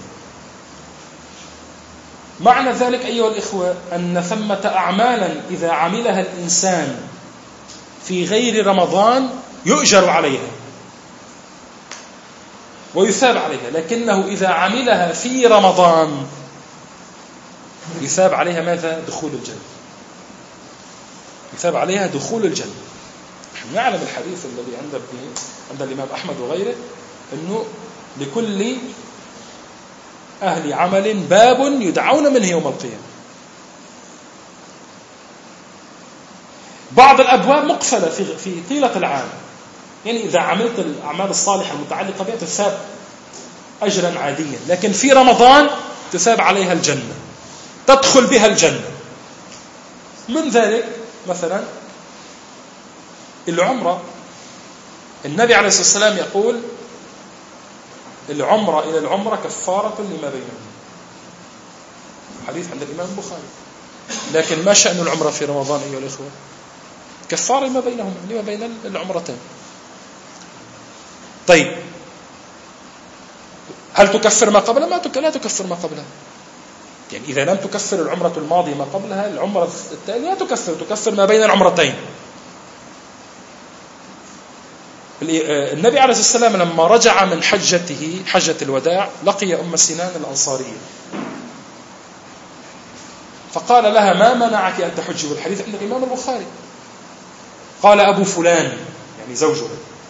معنى ذلك أيها الإخوة أن ثمة أعمالا إذا عملها الإنسان في غير رمضان يؤجر عليها ويثاب عليها، لكنه إذا عملها في رمضان يثاب عليها ماذا؟ دخول الجنة. يثاب عليها دخول الجنة. نحن نعلم الحديث الذي عند عند الإمام أحمد وغيره أنه لكل أهل عمل باب يدعون منه يوم القيامة. بعض الأبواب مقفلة في في طيلة العام، يعني إذا عملت الأعمال الصالحة المتعلقة بها تثاب أجرا عاديا، لكن في رمضان تثاب عليها الجنة، تدخل بها الجنة. من ذلك مثلا العمرة. النبي عليه الصلاة والسلام يقول العمرة إلى العمرة كفارة لما بينهم، حديث عند الإمام البخاري. لكن ما شأن العمرة في رمضان أيها الأخوة؟ كفارة لما بينهم، لما بين العمرتين. طيب هل تكفر ما قبلها؟ ما لا تكفر ما قبلها. يعني إذا لم تكفر العمرة الماضية ما قبلها، العمرة التالية لا تكفر، تكفر ما بين العمرتين. النبي عليه الصلاة والسلام لما رجع من حجته حجة الوداع لقي أم سنان الأنصارية، فقال لها ما منعك أن تحجي؟ والحديث عند الإمام البخاري. قال أبو فلان يعني زوجه،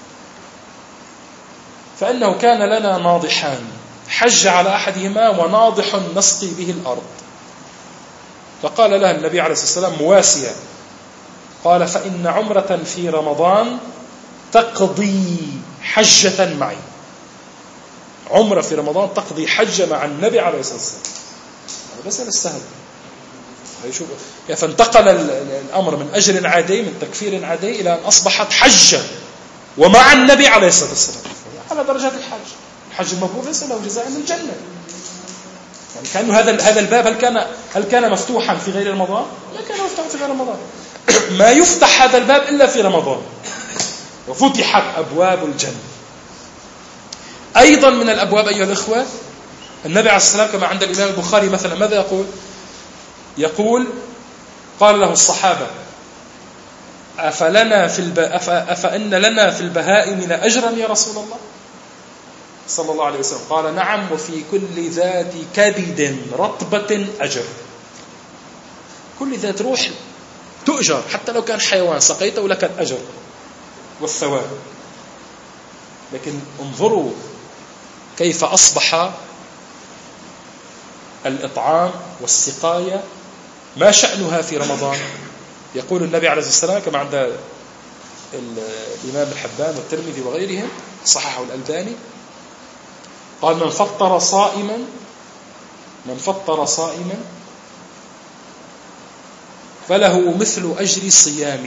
فإنه كان لنا ناضحان، حج على أحدهما وناضح نسقي به الأرض. فقال لها النبي عليه الصلاة والسلام مواسية، قال فإن عمرة في رمضان تقضي حجة معي. عمرة في رمضان تقضي حجة مع النبي عليه الصلاة والسلام. هذا بس السهل. فانتقل الأمر من أجر عادي، من تكفير عادي، إلى أن أصبحت حجة ومع النبي عليه الصلاة والسلام على درجات الحج. الحج المبرور ليس له جزاء من الجنة. يعني كأنه هذا هذا الباب هل كان هل كان مفتوحا في غير رمضان؟ ما كان مفتوحا في غير رمضان. ما يفتح هذا الباب إلا في رمضان. وفتحت أبواب الجنة. أيضا من الأبواب أيها الإخوة النبي عليه الصلاة والسلام كما عند الإمام البخاري مثلا ماذا يقول؟ يقول قال له الصحابة أفلنا في الب... أف... أفإن لنا في البهائم لأجرا يا رسول الله صلى الله عليه وسلم؟ قال نعم، وفي كل ذات كبد رطبة أجر. كل ذات روح تؤجر، حتى لو كان حيوان سقيته لك الأجر. والثواب. لكن انظروا كيف أصبح الإطعام والسقاية ما شأنها في رمضان. يقول النبي عليه الصلاة والسلام كما عند الإمام الحبان والترمذي وغيرهم صححه الألباني، قال: من فطر صائما من فطر صائما فله مثل أجر صيامه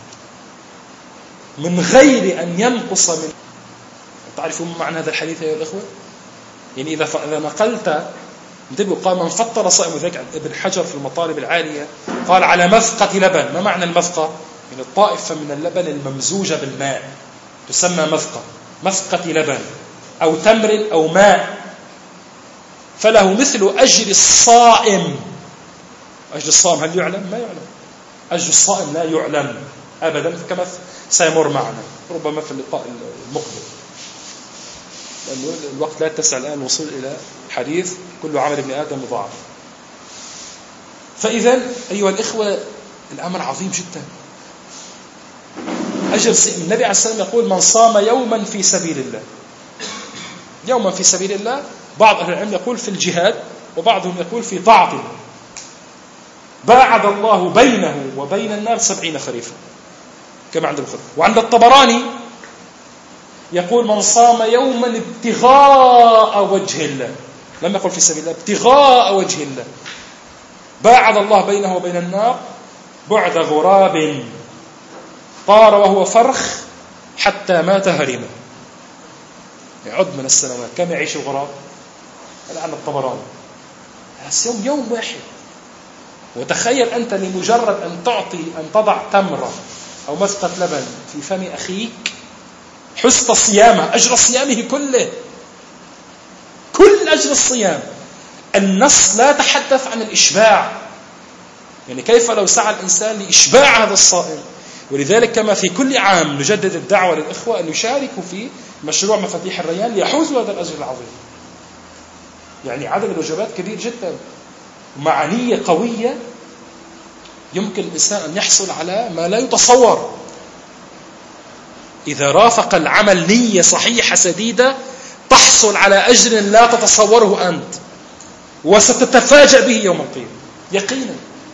من غير أن ينقص من. تعرفون معنى هذا الحديث يا الأخوة؟ يعني إذا إذا نقلت انتبهوا، قال: من فطر صائما، وذلك ابن حجر في المطالب العالية قال: على مذقة لبن. ما معنى المذقة؟ من الطائفة من اللبن الممزوجة بالماء تسمى مذقة، مذقة لبن أو تمر أو ماء، فله مثل أجر الصائم. أجر الصائم هل يعلم؟ ما يعلم. أجر الصائم لا يعلم أبدا، كما سيمر معنا ربما في اللقاء المقبل، لأن الوقت لا يتسع الآن الوصول إلى حديث كل عمل ابن آدم مضاعف. فإذا أيها الإخوة الأمر عظيم جدا. أجر النبي عليه السلام يقول: من صام يوما في سبيل الله. يوما في سبيل الله، بعض أهل العلم يقول في الجهاد، وبعضهم يقول في طاعة الله، باعد الله بينه وبين النار سبعين خريفا كما عند البخاري. وعند الطبراني يقول: من صام يوما ابتغاء وجه الله، لم يقل في سبيل الله، ابتغاء وجه الله، باعد الله بينه وبين النار بعد غراب طار وهو فرخ حتى مات هرما. يعد من السنوات كم يعيش الغراب؟ هذا عن الطبراني. يوم يوم واحد. وتخيل أنت لمجرد أن تعطي أن تضع تمرة أو مسقة لبن في فم أخيك حسط صيامه، أجر صيامه كله، كل أجر الصيام. النص لا تحدث عن الإشباع، يعني كيف لو سعى الإنسان لإشباع هذا الصائم. ولذلك كما في كل عام نجدد الدعوة للإخوة أن يشاركوا في مشروع مفاتيح الريان ليحوزوا هذا الأجر العظيم. يعني عدد الوجبات كبير جدا، مع نية قوية يمكن الإنسان أن يحصل على ما لا يتصور. إذا رافق العمل نية صحيحة سديدة تحصل على أجر لا تتصوره أنت، وستتفاجأ به يوم القيامة يقينا.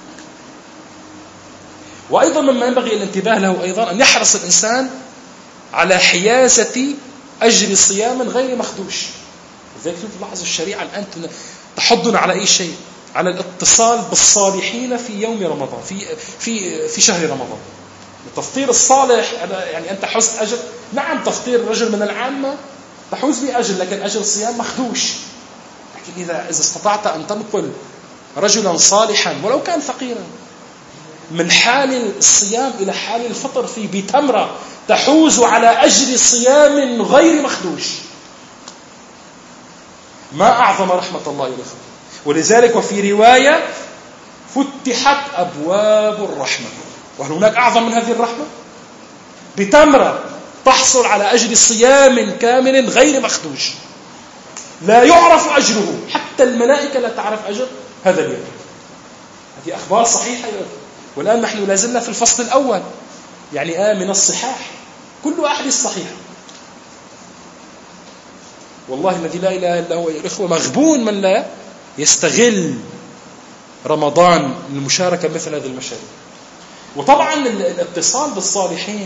وأيضا مما ينبغي الانتباه له أيضا أن يحرص الإنسان على حيازة أجر صيام غير مخدوش. لذلك تلاحظ الشريعة الآن تحضنا على أي شيء؟ على الاتصال بالصالحين في يوم رمضان، في في في شهر رمضان. التفطير الصالح يعني أنت حزت أجر. نعم تفطير الرجل من العامة تحوز به أجر، لكن أجر الصيام مخدوش. لكن إذا إذا استطعت أن تنقل رجلا صالحا ولو كان فقيرا من حال الصيام إلى حال الفطر في بتمرة تحوز على أجر صيام غير مخدوش، ما أعظم رحمة الله الإخوة. ولذلك وفي رواية فتحت أبواب الرحمة. وهل هناك أعظم من هذه الرحمة؟ بتمرة تحصل على أجر صيام كامل غير مخدوش لا يعرف أجره، حتى الملائكة لا تعرف أجر هذا اليوم. هذه أخبار صحيحة. والآن نحن لازلنا في الفصل الأول، يعني آه من الصحاح، كل أحاديث صحيحة. والله الذي لا إله إلا هو يا إخوة مغبون من لا يستغل رمضان للمشاركة مثل هذه المشاريع. وطبعا الاتصال بالصالحين،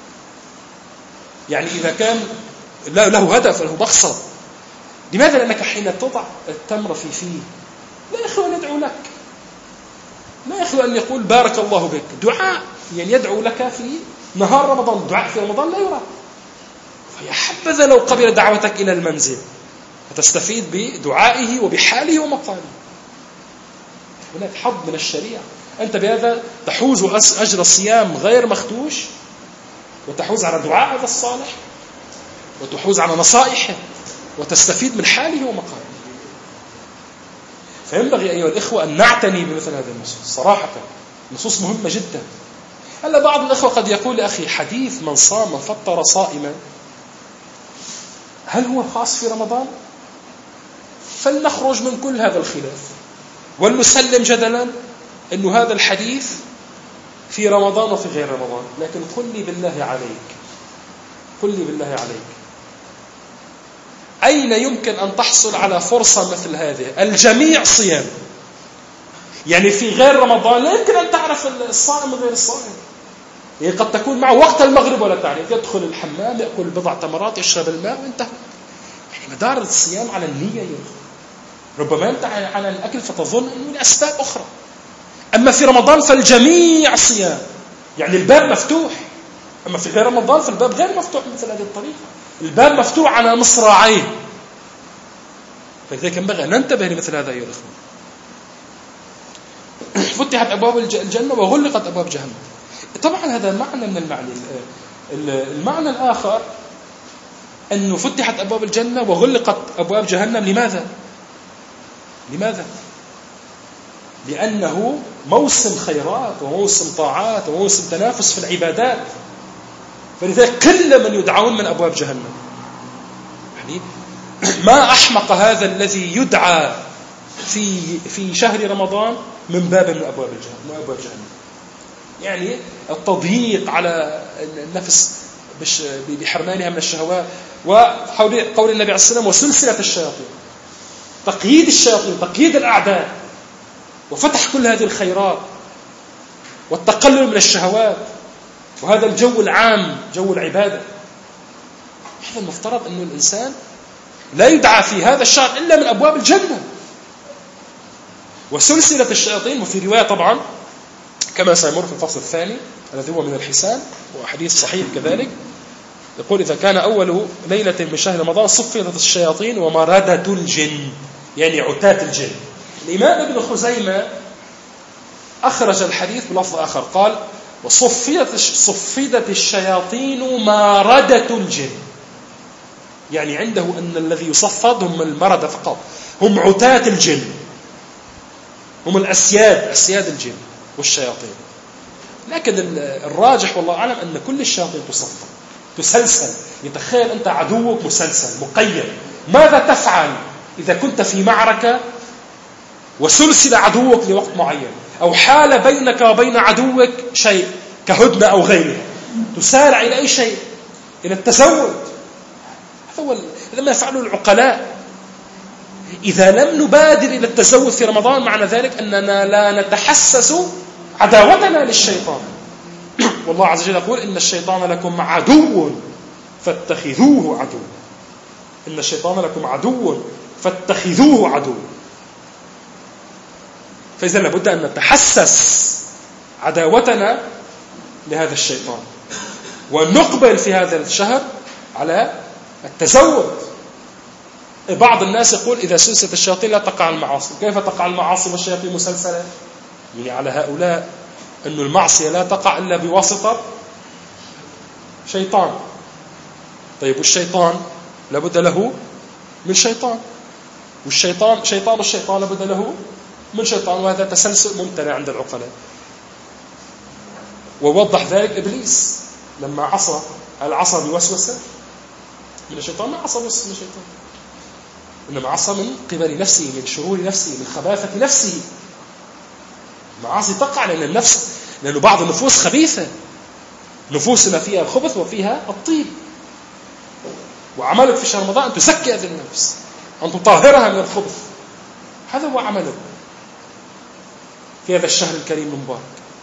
يعني إذا كان له هدف له مقصد. لماذا؟ لأنك حين تضع التمر في فيه لا يا إخوة ندعو لك، لا يا إخوة أن يقول بارك الله بك، دعاء يعني يدعو لك في نهار رمضان. الدعاء في رمضان لا يرى. فيا حبذا لو قبل دعوتك إلى المنزل فتستفيد بدعائه وبحاله ومقاله. هناك حظ من الشريعة. أنت بهذا تحوز أجر صيام غير مخدوش، وتحوز على دعاء هذا الصالح، وتحوز على نصائحه، وتستفيد من حاله ومقاله. فينبغي أيها الإخوة أن نعتني بمثل هذه النصوص صراحة. نصوص مهمة جدا. هلا بعض الإخوة قد يقول لأخي حديث من صام من فطر صائما هل هو خاص في رمضان؟ فلنخرج من كل هذا الخلاف ولنسلم جدلا أن هذا الحديث في رمضان وفي غير رمضان. لكن قل لي بالله عليك، قل لي بالله عليك، أين يمكن أن تحصل على فرصة مثل هذه؟ الجميع صيام، يعني في غير رمضان لا يمكن أن تعرف الصائم من غير الصائم. يعني قد تكون معه وقت المغرب ولا تعرف، يدخل الحمام يأكل بضع تمرات يشرب الماء وانتهى. يعني مدار الصيام على النية يرخي. ربما أنت على الأكل فتظن أنه لأسباب أخرى. أما في رمضان فالجميع صيام، يعني الباب مفتوح. أما في غير رمضان فالباب غير مفتوح مثل هذه الطريقة، الباب مفتوح على مصراعين. فلذلك ينبغي أن ننتبه لمثل هذا أيها الأخوة. فتحت أبواب الجنة وغلقت أبواب جهنم. طبعا هذا معنى من المعنى. المعنى الآخر أنه فتحت أبواب الجنة وغلقت أبواب جهنم. لماذا؟ لماذا؟ لأنه موسم خيرات وموسم طاعات وموسم تنافس في العبادات، فلذلك كل من يدعون من أبواب جهنم. يعني ما أحمق هذا الذي يدعى في في شهر رمضان من باب من أبواب الجهنم من أبواب جهنم. يعني التضييق على النفس بحرمانها من الشهوات، وقول النبي عليه الصلاة والسلام وسلسلة الشياطين، تقييد الشياطين، تقييد الأعداء، وفتح كل هذه الخيرات، والتقلل من الشهوات، وهذا الجو العام جو العبادة. هذا المفترض أن الإنسان لا يدعى في هذا الشهر إلا من أبواب الجنة. وسلسلة الشياطين، وفي رواية طبعا كما سيمر في الفصل الثاني الذي هو من الحسان، وحديث صحيح كذلك، يقول إذا كان أول ليلة من شهر رمضان صفدت الشياطين ومردة الجن، يعني عتاة الجن. الإمام ابن خزيمة أخرج الحديث بلفظ آخر، قال وصفدت صفدت الشياطين مردة الجن، يعني عنده أن الذي يصفد هم المردة فقط، هم عتاة الجن، هم الأسياد، أسياد الجن والشياطين. لكن الراجح والله أعلم أن كل الشياطين تصفد، تسلسل. يتخيل أنت عدوك مسلسل مقيد، ماذا تفعل إذا كنت في معركة وسلسل عدوك لوقت معين، أو حال بينك وبين عدوك شيء كهدنة أو غيره، تسارع إلى أي شيء؟ إلى التزود. هذا ما يفعله العقلاء. إذا لم نبادر إلى التزود في رمضان معنى ذلك أننا لا نتحسس عداوتنا للشيطان. والله عز وجل يقول إن الشيطان لكم عدو فاتخذوه عدو، إن الشيطان لكم عدو فاتخذوه عدو. فإذا لابد أن نتحسس عداوتنا لهذا الشيطان، ونقبل في هذا الشهر على التزود. بعض الناس يقول إذا سلسلت الشياطين لا تقع المعاصي. كيف تقع المعاصي والشياطين مسلسلة؟ يعني على هؤلاء أن المعصية لا تقع إلا بواسطة شيطان. طيب والشيطان لابد له من شيطان، والشيطان شيطان الشيطان لابد له من شيطان، وهذا تسلسل ممتنع عند العقلاء. ووضح ذلك إبليس لما عصى، العصى بوسوسة من الشيطان، ما عصى بوسوسة من الشيطان، إنما عصى من قبل نفسه، من شرور نفسه، من خباثة نفسه. المعاصي تقع لأن النفس، لأن بعض النفوس خبيثة، نفوسنا فيها الخبث وفيها الطيب. وعملك في شهر رمضان أن تزكي هذه النفس، أن تطهرها من الخبث. هذا هو عملك في هذا الشهر الكريم المبارك.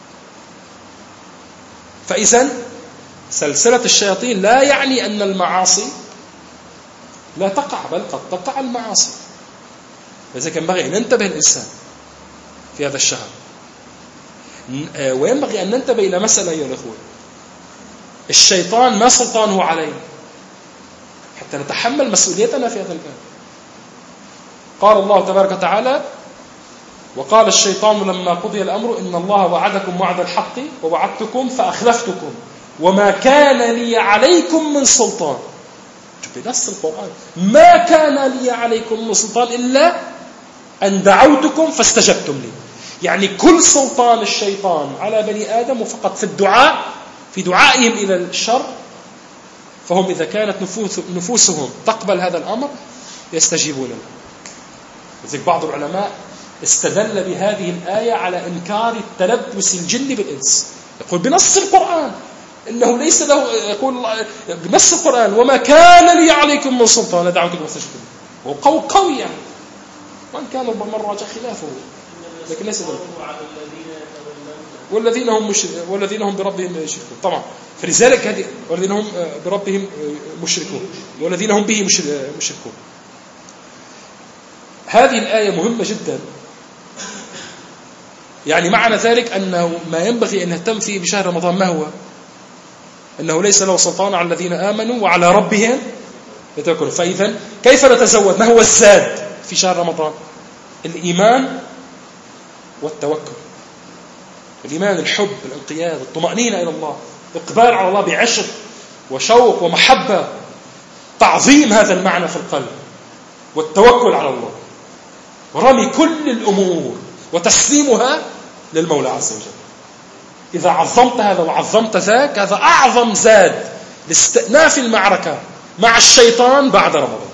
فإذن سلسلة الشياطين لا يعني أن المعاصي لا تقع، بل قد تقع المعاصي. لذلك ينبغي أن ننتبه الإنسان في هذا الشهر. وينبغي أن ننتبه إلى مسألة يا الأخوة، الشيطان ما سلطانه علينا حتى نتحمل مسؤوليتنا في هذا الباب. قال الله تبارك وتعالى وقال الشيطان لما قضي الأمر إن الله وعدكم وعد الحق ووعدتكم فأخلفتكم وما كان لي عليكم من سلطان. بنص القرآن ما كان لي عليكم من سلطان إلا أن دعوتكم فاستجبتم لي. يعني كل سلطان الشيطان على بني آدم وفقط في الدعاء، في دعائهم إلى الشر، فهم إذا كانت نفوس نفوسهم تقبل هذا الأمر يستجيبون له. لذلك بعض العلماء استدل بهذه الآية على إنكار التلبس الجن بالإنس، يقول بنص القرآن إنه ليس له، يقول بنص القرآن وما كان لي عليكم من سلطان دعوتكم فاستجبتم، وقول قوي يعني، وإن كان ربما راجع خلافه، لكن ليس ذلك. والذين هم مش... والذين هم بربهم يشركون، طبعا فلذلك هذه والذين هم بربهم مشركون والذين هم به مشركون. هذه الآية مهمة جدا، يعني معنى ذلك أنه ما ينبغي أن نهتم فيه بشهر رمضان ما هو؟ أنه ليس له سلطان على الذين آمنوا وعلى ربهم يتوكلون. فإذا كيف نتزود؟ ما هو الزاد في شهر رمضان؟ الإيمان والتوكل. الإيمان، الحب، الانقياد، الطمأنينة إلى الله، إقبال على الله بعشق وشوق ومحبة، تعظيم هذا المعنى في القلب، والتوكل على الله، ورمي كل الأمور وتسليمها للمولى عز وجل. إذا عظمت هذا وعظمت ذاك، هذا أعظم زاد لاستئناف المعركة مع الشيطان بعد رمضان.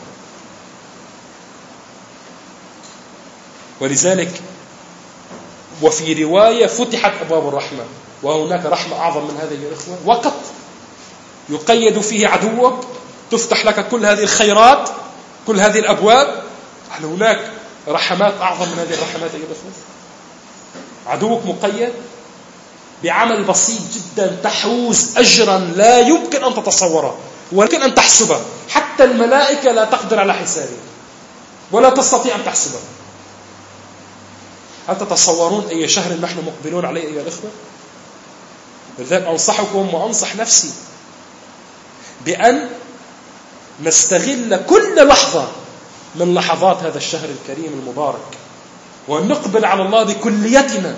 ولذلك وفي رواية فتحت أبواب الرحمة، وهناك رحمة أعظم من هذه يا إخوة، وقت يقيد فيه عدوك تفتح لك كل هذه الخيرات، كل هذه الأبواب. هل هناك رحمات أعظم من هذه الرحمات يا إخوة؟ عدوك مقيد بعمل بسيط جدا تحوز أجرا لا يمكن أن تتصوره ولكن أن تحسبه، حتى الملائكة لا تقدر على حسابه ولا تستطيع أن تحسبه. هل تتصورون أي شهر نحن مقبلون عليه أيها الأخوة؟ لذلك أنصحكم وأنصح نفسي بأن نستغل كل لحظة من لحظات هذا الشهر الكريم المبارك، وأن نقبل على الله بكليتنا،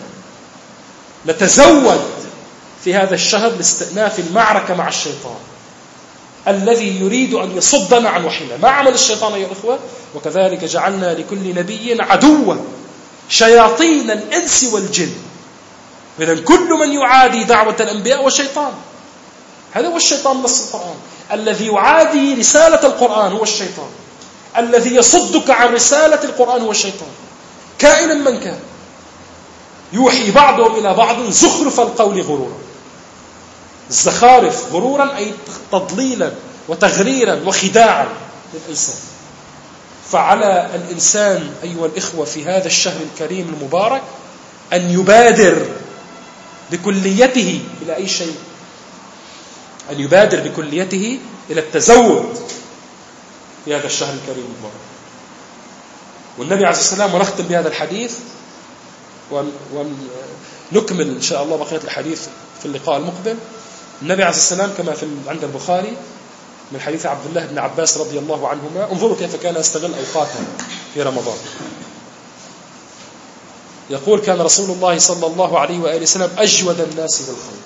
نتزود في هذا الشهر لاستئناف المعركة مع الشيطان الذي يريد أن يصدنا عن وحينا. ما عمل الشيطان أيها الأخوة؟ وكذلك جعلنا لكل نبي عدوا شياطين الإنس والجن. إذن كل من يعادي دعوة الأنبياء والشيطان، هذا هو الشيطان نص القرآن. الذي يعادي رسالة القرآن هو الشيطان، الذي يصدك عن رسالة القرآن هو الشيطان، كائنا من كان. يوحي بعضهم إلى بعض زخرف القول غرورا. الزخارف غرورا أي تضليلا وتغريرا وخداعا للإنسان. فعلى الإنسان أيها الإخوة في هذا الشهر الكريم المبارك أن يبادر بكليته إلى أي شيء، أن يبادر بكليته إلى التزود في هذا الشهر الكريم المبارك. والنبي عليه الصلاة والسلام، ونختم بهذا الحديث ونكمل إن شاء الله بقية الحديث في اللقاء المقبل. النبي عليه الصلاة والسلام كما في عند البخاري من حديث عبد الله بن عباس رضي الله عنهما، انظروا كيف كان يستغل أوقاته في رمضان. يقول: كان رسول الله صلى الله عليه وآله وسلم أجود الناس بالخير،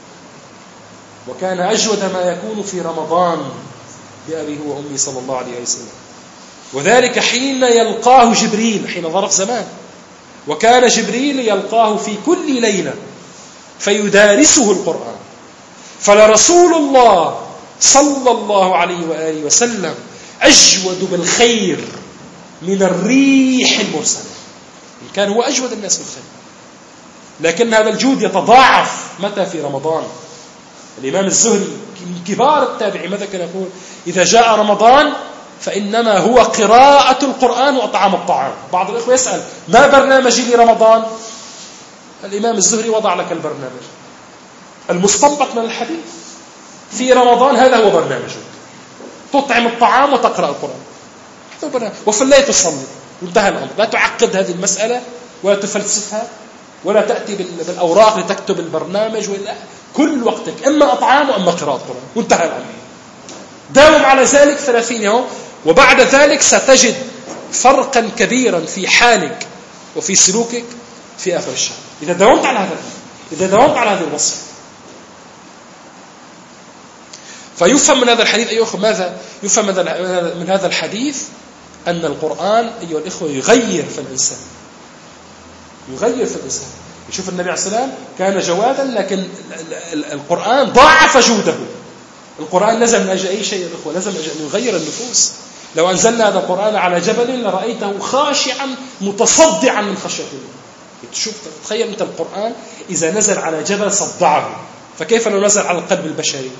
وكان أجود ما يكون في رمضان بأبيه وأمي صلى الله عليه وسلم، وذلك حين يلقاه جبريل، حين ظرف زمان، وكان جبريل يلقاه في كل ليلة فيدارسه القرآن. فلرسول الله صلى الله عليه وآله وسلم أجود بالخير من الريح المرسلة. كان هو أجود الناس بالخير، لكن هذا الجود يتضاعف متى؟ في رمضان. الإمام الزهري من كبار التابعين ماذا كان يقول؟ إذا جاء رمضان فإنما هو قراءة القرآن وأطعام الطعام. بعض الإخوة يسأل: ما برنامجي لرمضان؟ الإمام الزهري وضع لك البرنامج المستنبط من الحديث. في رمضان هذا هو برنامجك، تطعم الطعام وتقرأ القرآن، وفي الليل تصلي، وانتهى الأمر. لا تعقد هذه المسألة ولا تفلسفها ولا تأتي بالأوراق لتكتب البرنامج، ولا كل وقتك إما أطعام وإما قراءة القرآن، وانتهى الأمر. داوم على ذلك ثلاثين يوم، وبعد ذلك ستجد فرقا كبيرا في حالك وفي سلوكك في آخر الشهر إذا داومت على هذا إذا داومت على هذه الوصفة. فيفهم من هذا الحديث أيها الأخوة ماذا؟ يفهم من هذا الحديث أن القرآن أيها الأخوة يغير في الإنسان، يغير في الإنسان. يشوف النبي عليه السلام كان جوادا، لكن القرآن ضاعف جوده. القرآن نزل من أجل أي شيء يا الأخوة؟ نزل من أجل أن يغير النفوس. لو أنزلنا هذا القرآن على جبل لرأيته خاشعا متصدعا من خشية الله. تشوف، تخيل أنت القرآن إذا نزل على جبل صدعه فكيف لو نزل على القلب البشري؟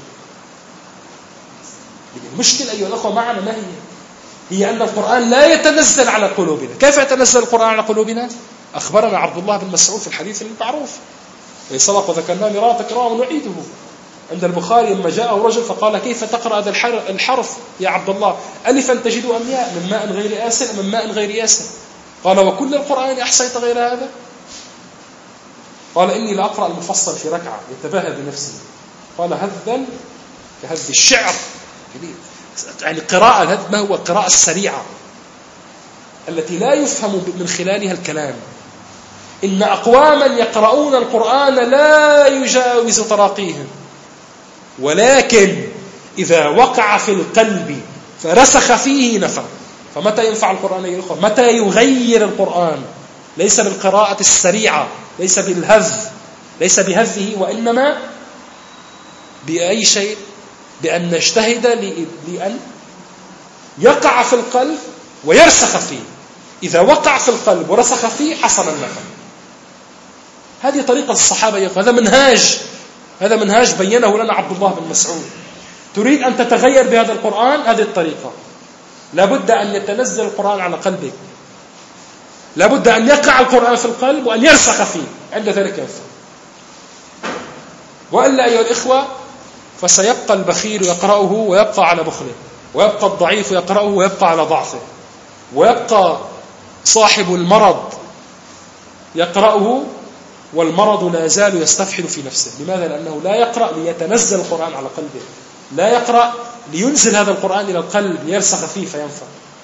المشكلة أيها الأخوة معنا ما هي؟ هي أن القرآن لا يتنزل على قلوبنا. كيف يتنزل القرآن على قلوبنا؟ أخبرنا عبد الله بن مسعود في الحديث المعروف إن سبق وذكرناه مرارا تكرارا ونعيده عند البخاري لما جاءه رجل فقال كيف تقرأ هذا الحرف يا عبد الله؟ ألفا تجد أم ياء؟ من ماء غير آسن من ماء غير ياسن؟ قال وكل القرآن أحصيت غير هذا؟ قال إني لأقرأ المفصل في ركعة يتباهى بنفسه. قال هذا كهذ الشعر يعني قراءة. ما هو القراءة السريعة التي لا يفهم من خلالها الكلام. إن أقواما يقرؤون القرآن لا يجاوز تراقيهم، ولكن إذا وقع في القلب فرسخ فيه نفع. فمتى ينفع القرآن يا إخوة؟ متى يغير القرآن؟ ليس بالقراءة السريعة، ليس بالهذ، ليس بهذه، وإنما بأي شيء؟ بأن نجتهد لأن يقع في القلب ويرسخ فيه. إذا وقع في القلب ورسخ فيه حصل النفع. هذه طريقة الصحابة يا إخوة. هذا منهاج هذا منهاج بينه لنا عبد الله بن مسعود. تريد أن تتغير بهذا القرآن؟ هذه الطريقة. لابد أن يتنزل القرآن على قلبك، لابد أن يقع القرآن في القلب وأن يرسخ فيه، عند ذلك ينفع. وإلا أيها الإخوة فسيبقى البخيل يقرأه ويبقى على بخله، ويبقى الضعيف يقرأه ويبقى على ضعفه، ويبقى صاحب المرض يقرأه والمرض لا يزال يستفحل في نفسه. لماذا؟ لأنه لا يقرأ ليتنزل القرآن على قلبه، لا يقرأ لينزل هذا القرآن إلى القلب ليرسخ فيه فينفع.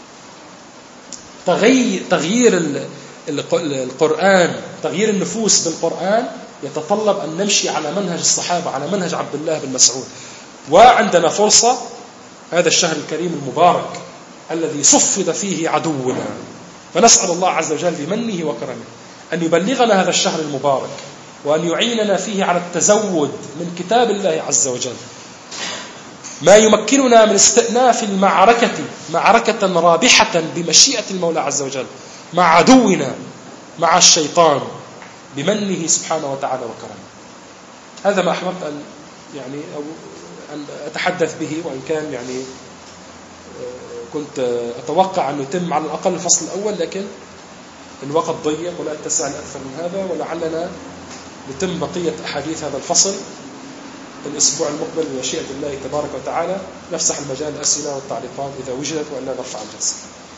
تغيير, تغيير القرآن، تغيير النفوس بالقرآن يتطلب أن نمشي على منهج الصحابة، على منهج عبد الله بن مسعود. وعندنا فرصة هذا الشهر الكريم المبارك الذي صفد فيه عدونا، فنسأل الله عز وجل بمنه وكرمه أن يبلغنا هذا الشهر المبارك، وأن يعيننا فيه على التزود من كتاب الله عز وجل ما يمكننا من استئناف المعركة معركة رابحة بمشيئة المولى عز وجل مع عدونا، مع الشيطان، بمنه سبحانه وتعالى وكرمه. هذا ما أحببت أن يعني أو أن أتحدث به، وإن كان يعني كنت أتوقع أن يتم على الأقل الفصل الأول، لكن الوقت ضيق ولا اتسع لأكثر من هذا، ولعلنا نتم بقية أحاديث هذا الفصل الأسبوع المقبل بمشيئة الله تبارك وتعالى. نفسح المجال الأسئلة والتعليقات إذا وجدت، وإلا نرفع الجلسة.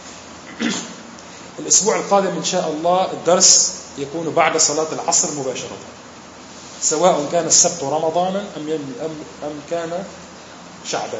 الأسبوع القادم إن شاء الله الدرس يكون بعد صلاة العصر مباشرة، سواء كان السبت رمضانا أم أم أم كان شعبان.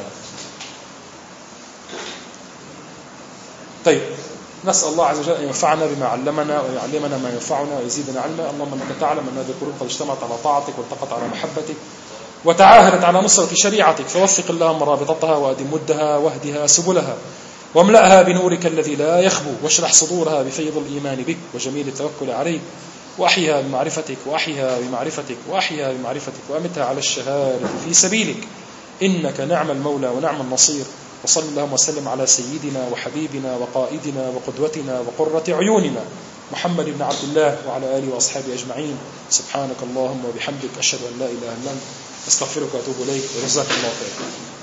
طيب، نسأل الله عز وجل أن ينفعنا بما علمنا ويعلمنا ما ينفعنا ويزيدنا علما. اللهم انك تعلم ان هذه القلوب قد اجتمعت على طاعتك والتقت على محبتك وتعاهدت على نصرة شريعتك، فوفق اللهم رابطتها وأدم مدها واهدها سبلها واملأها بنورك الذي لا يخبو، واشرح صدورها بفيض الإيمان بك وجميل التوكل عليك، وأحيها بمعرفتك وأحيها بمعرفتك وأحيها بمعرفتك وأمتها على الشهادة في سبيلك، إنك نعم المولى ونعم النصير. وصل اللهم وسلم على سيدنا وحبيبنا وقائدنا وقدوتنا وقرة عيوننا محمد بن عبد الله وعلى آله وأصحابه أجمعين. سبحانك اللهم وبحمدك، أشهد أن لا إله إلا أنت، أستغفرك وأتوب إليك، وجزاك الله خيرا.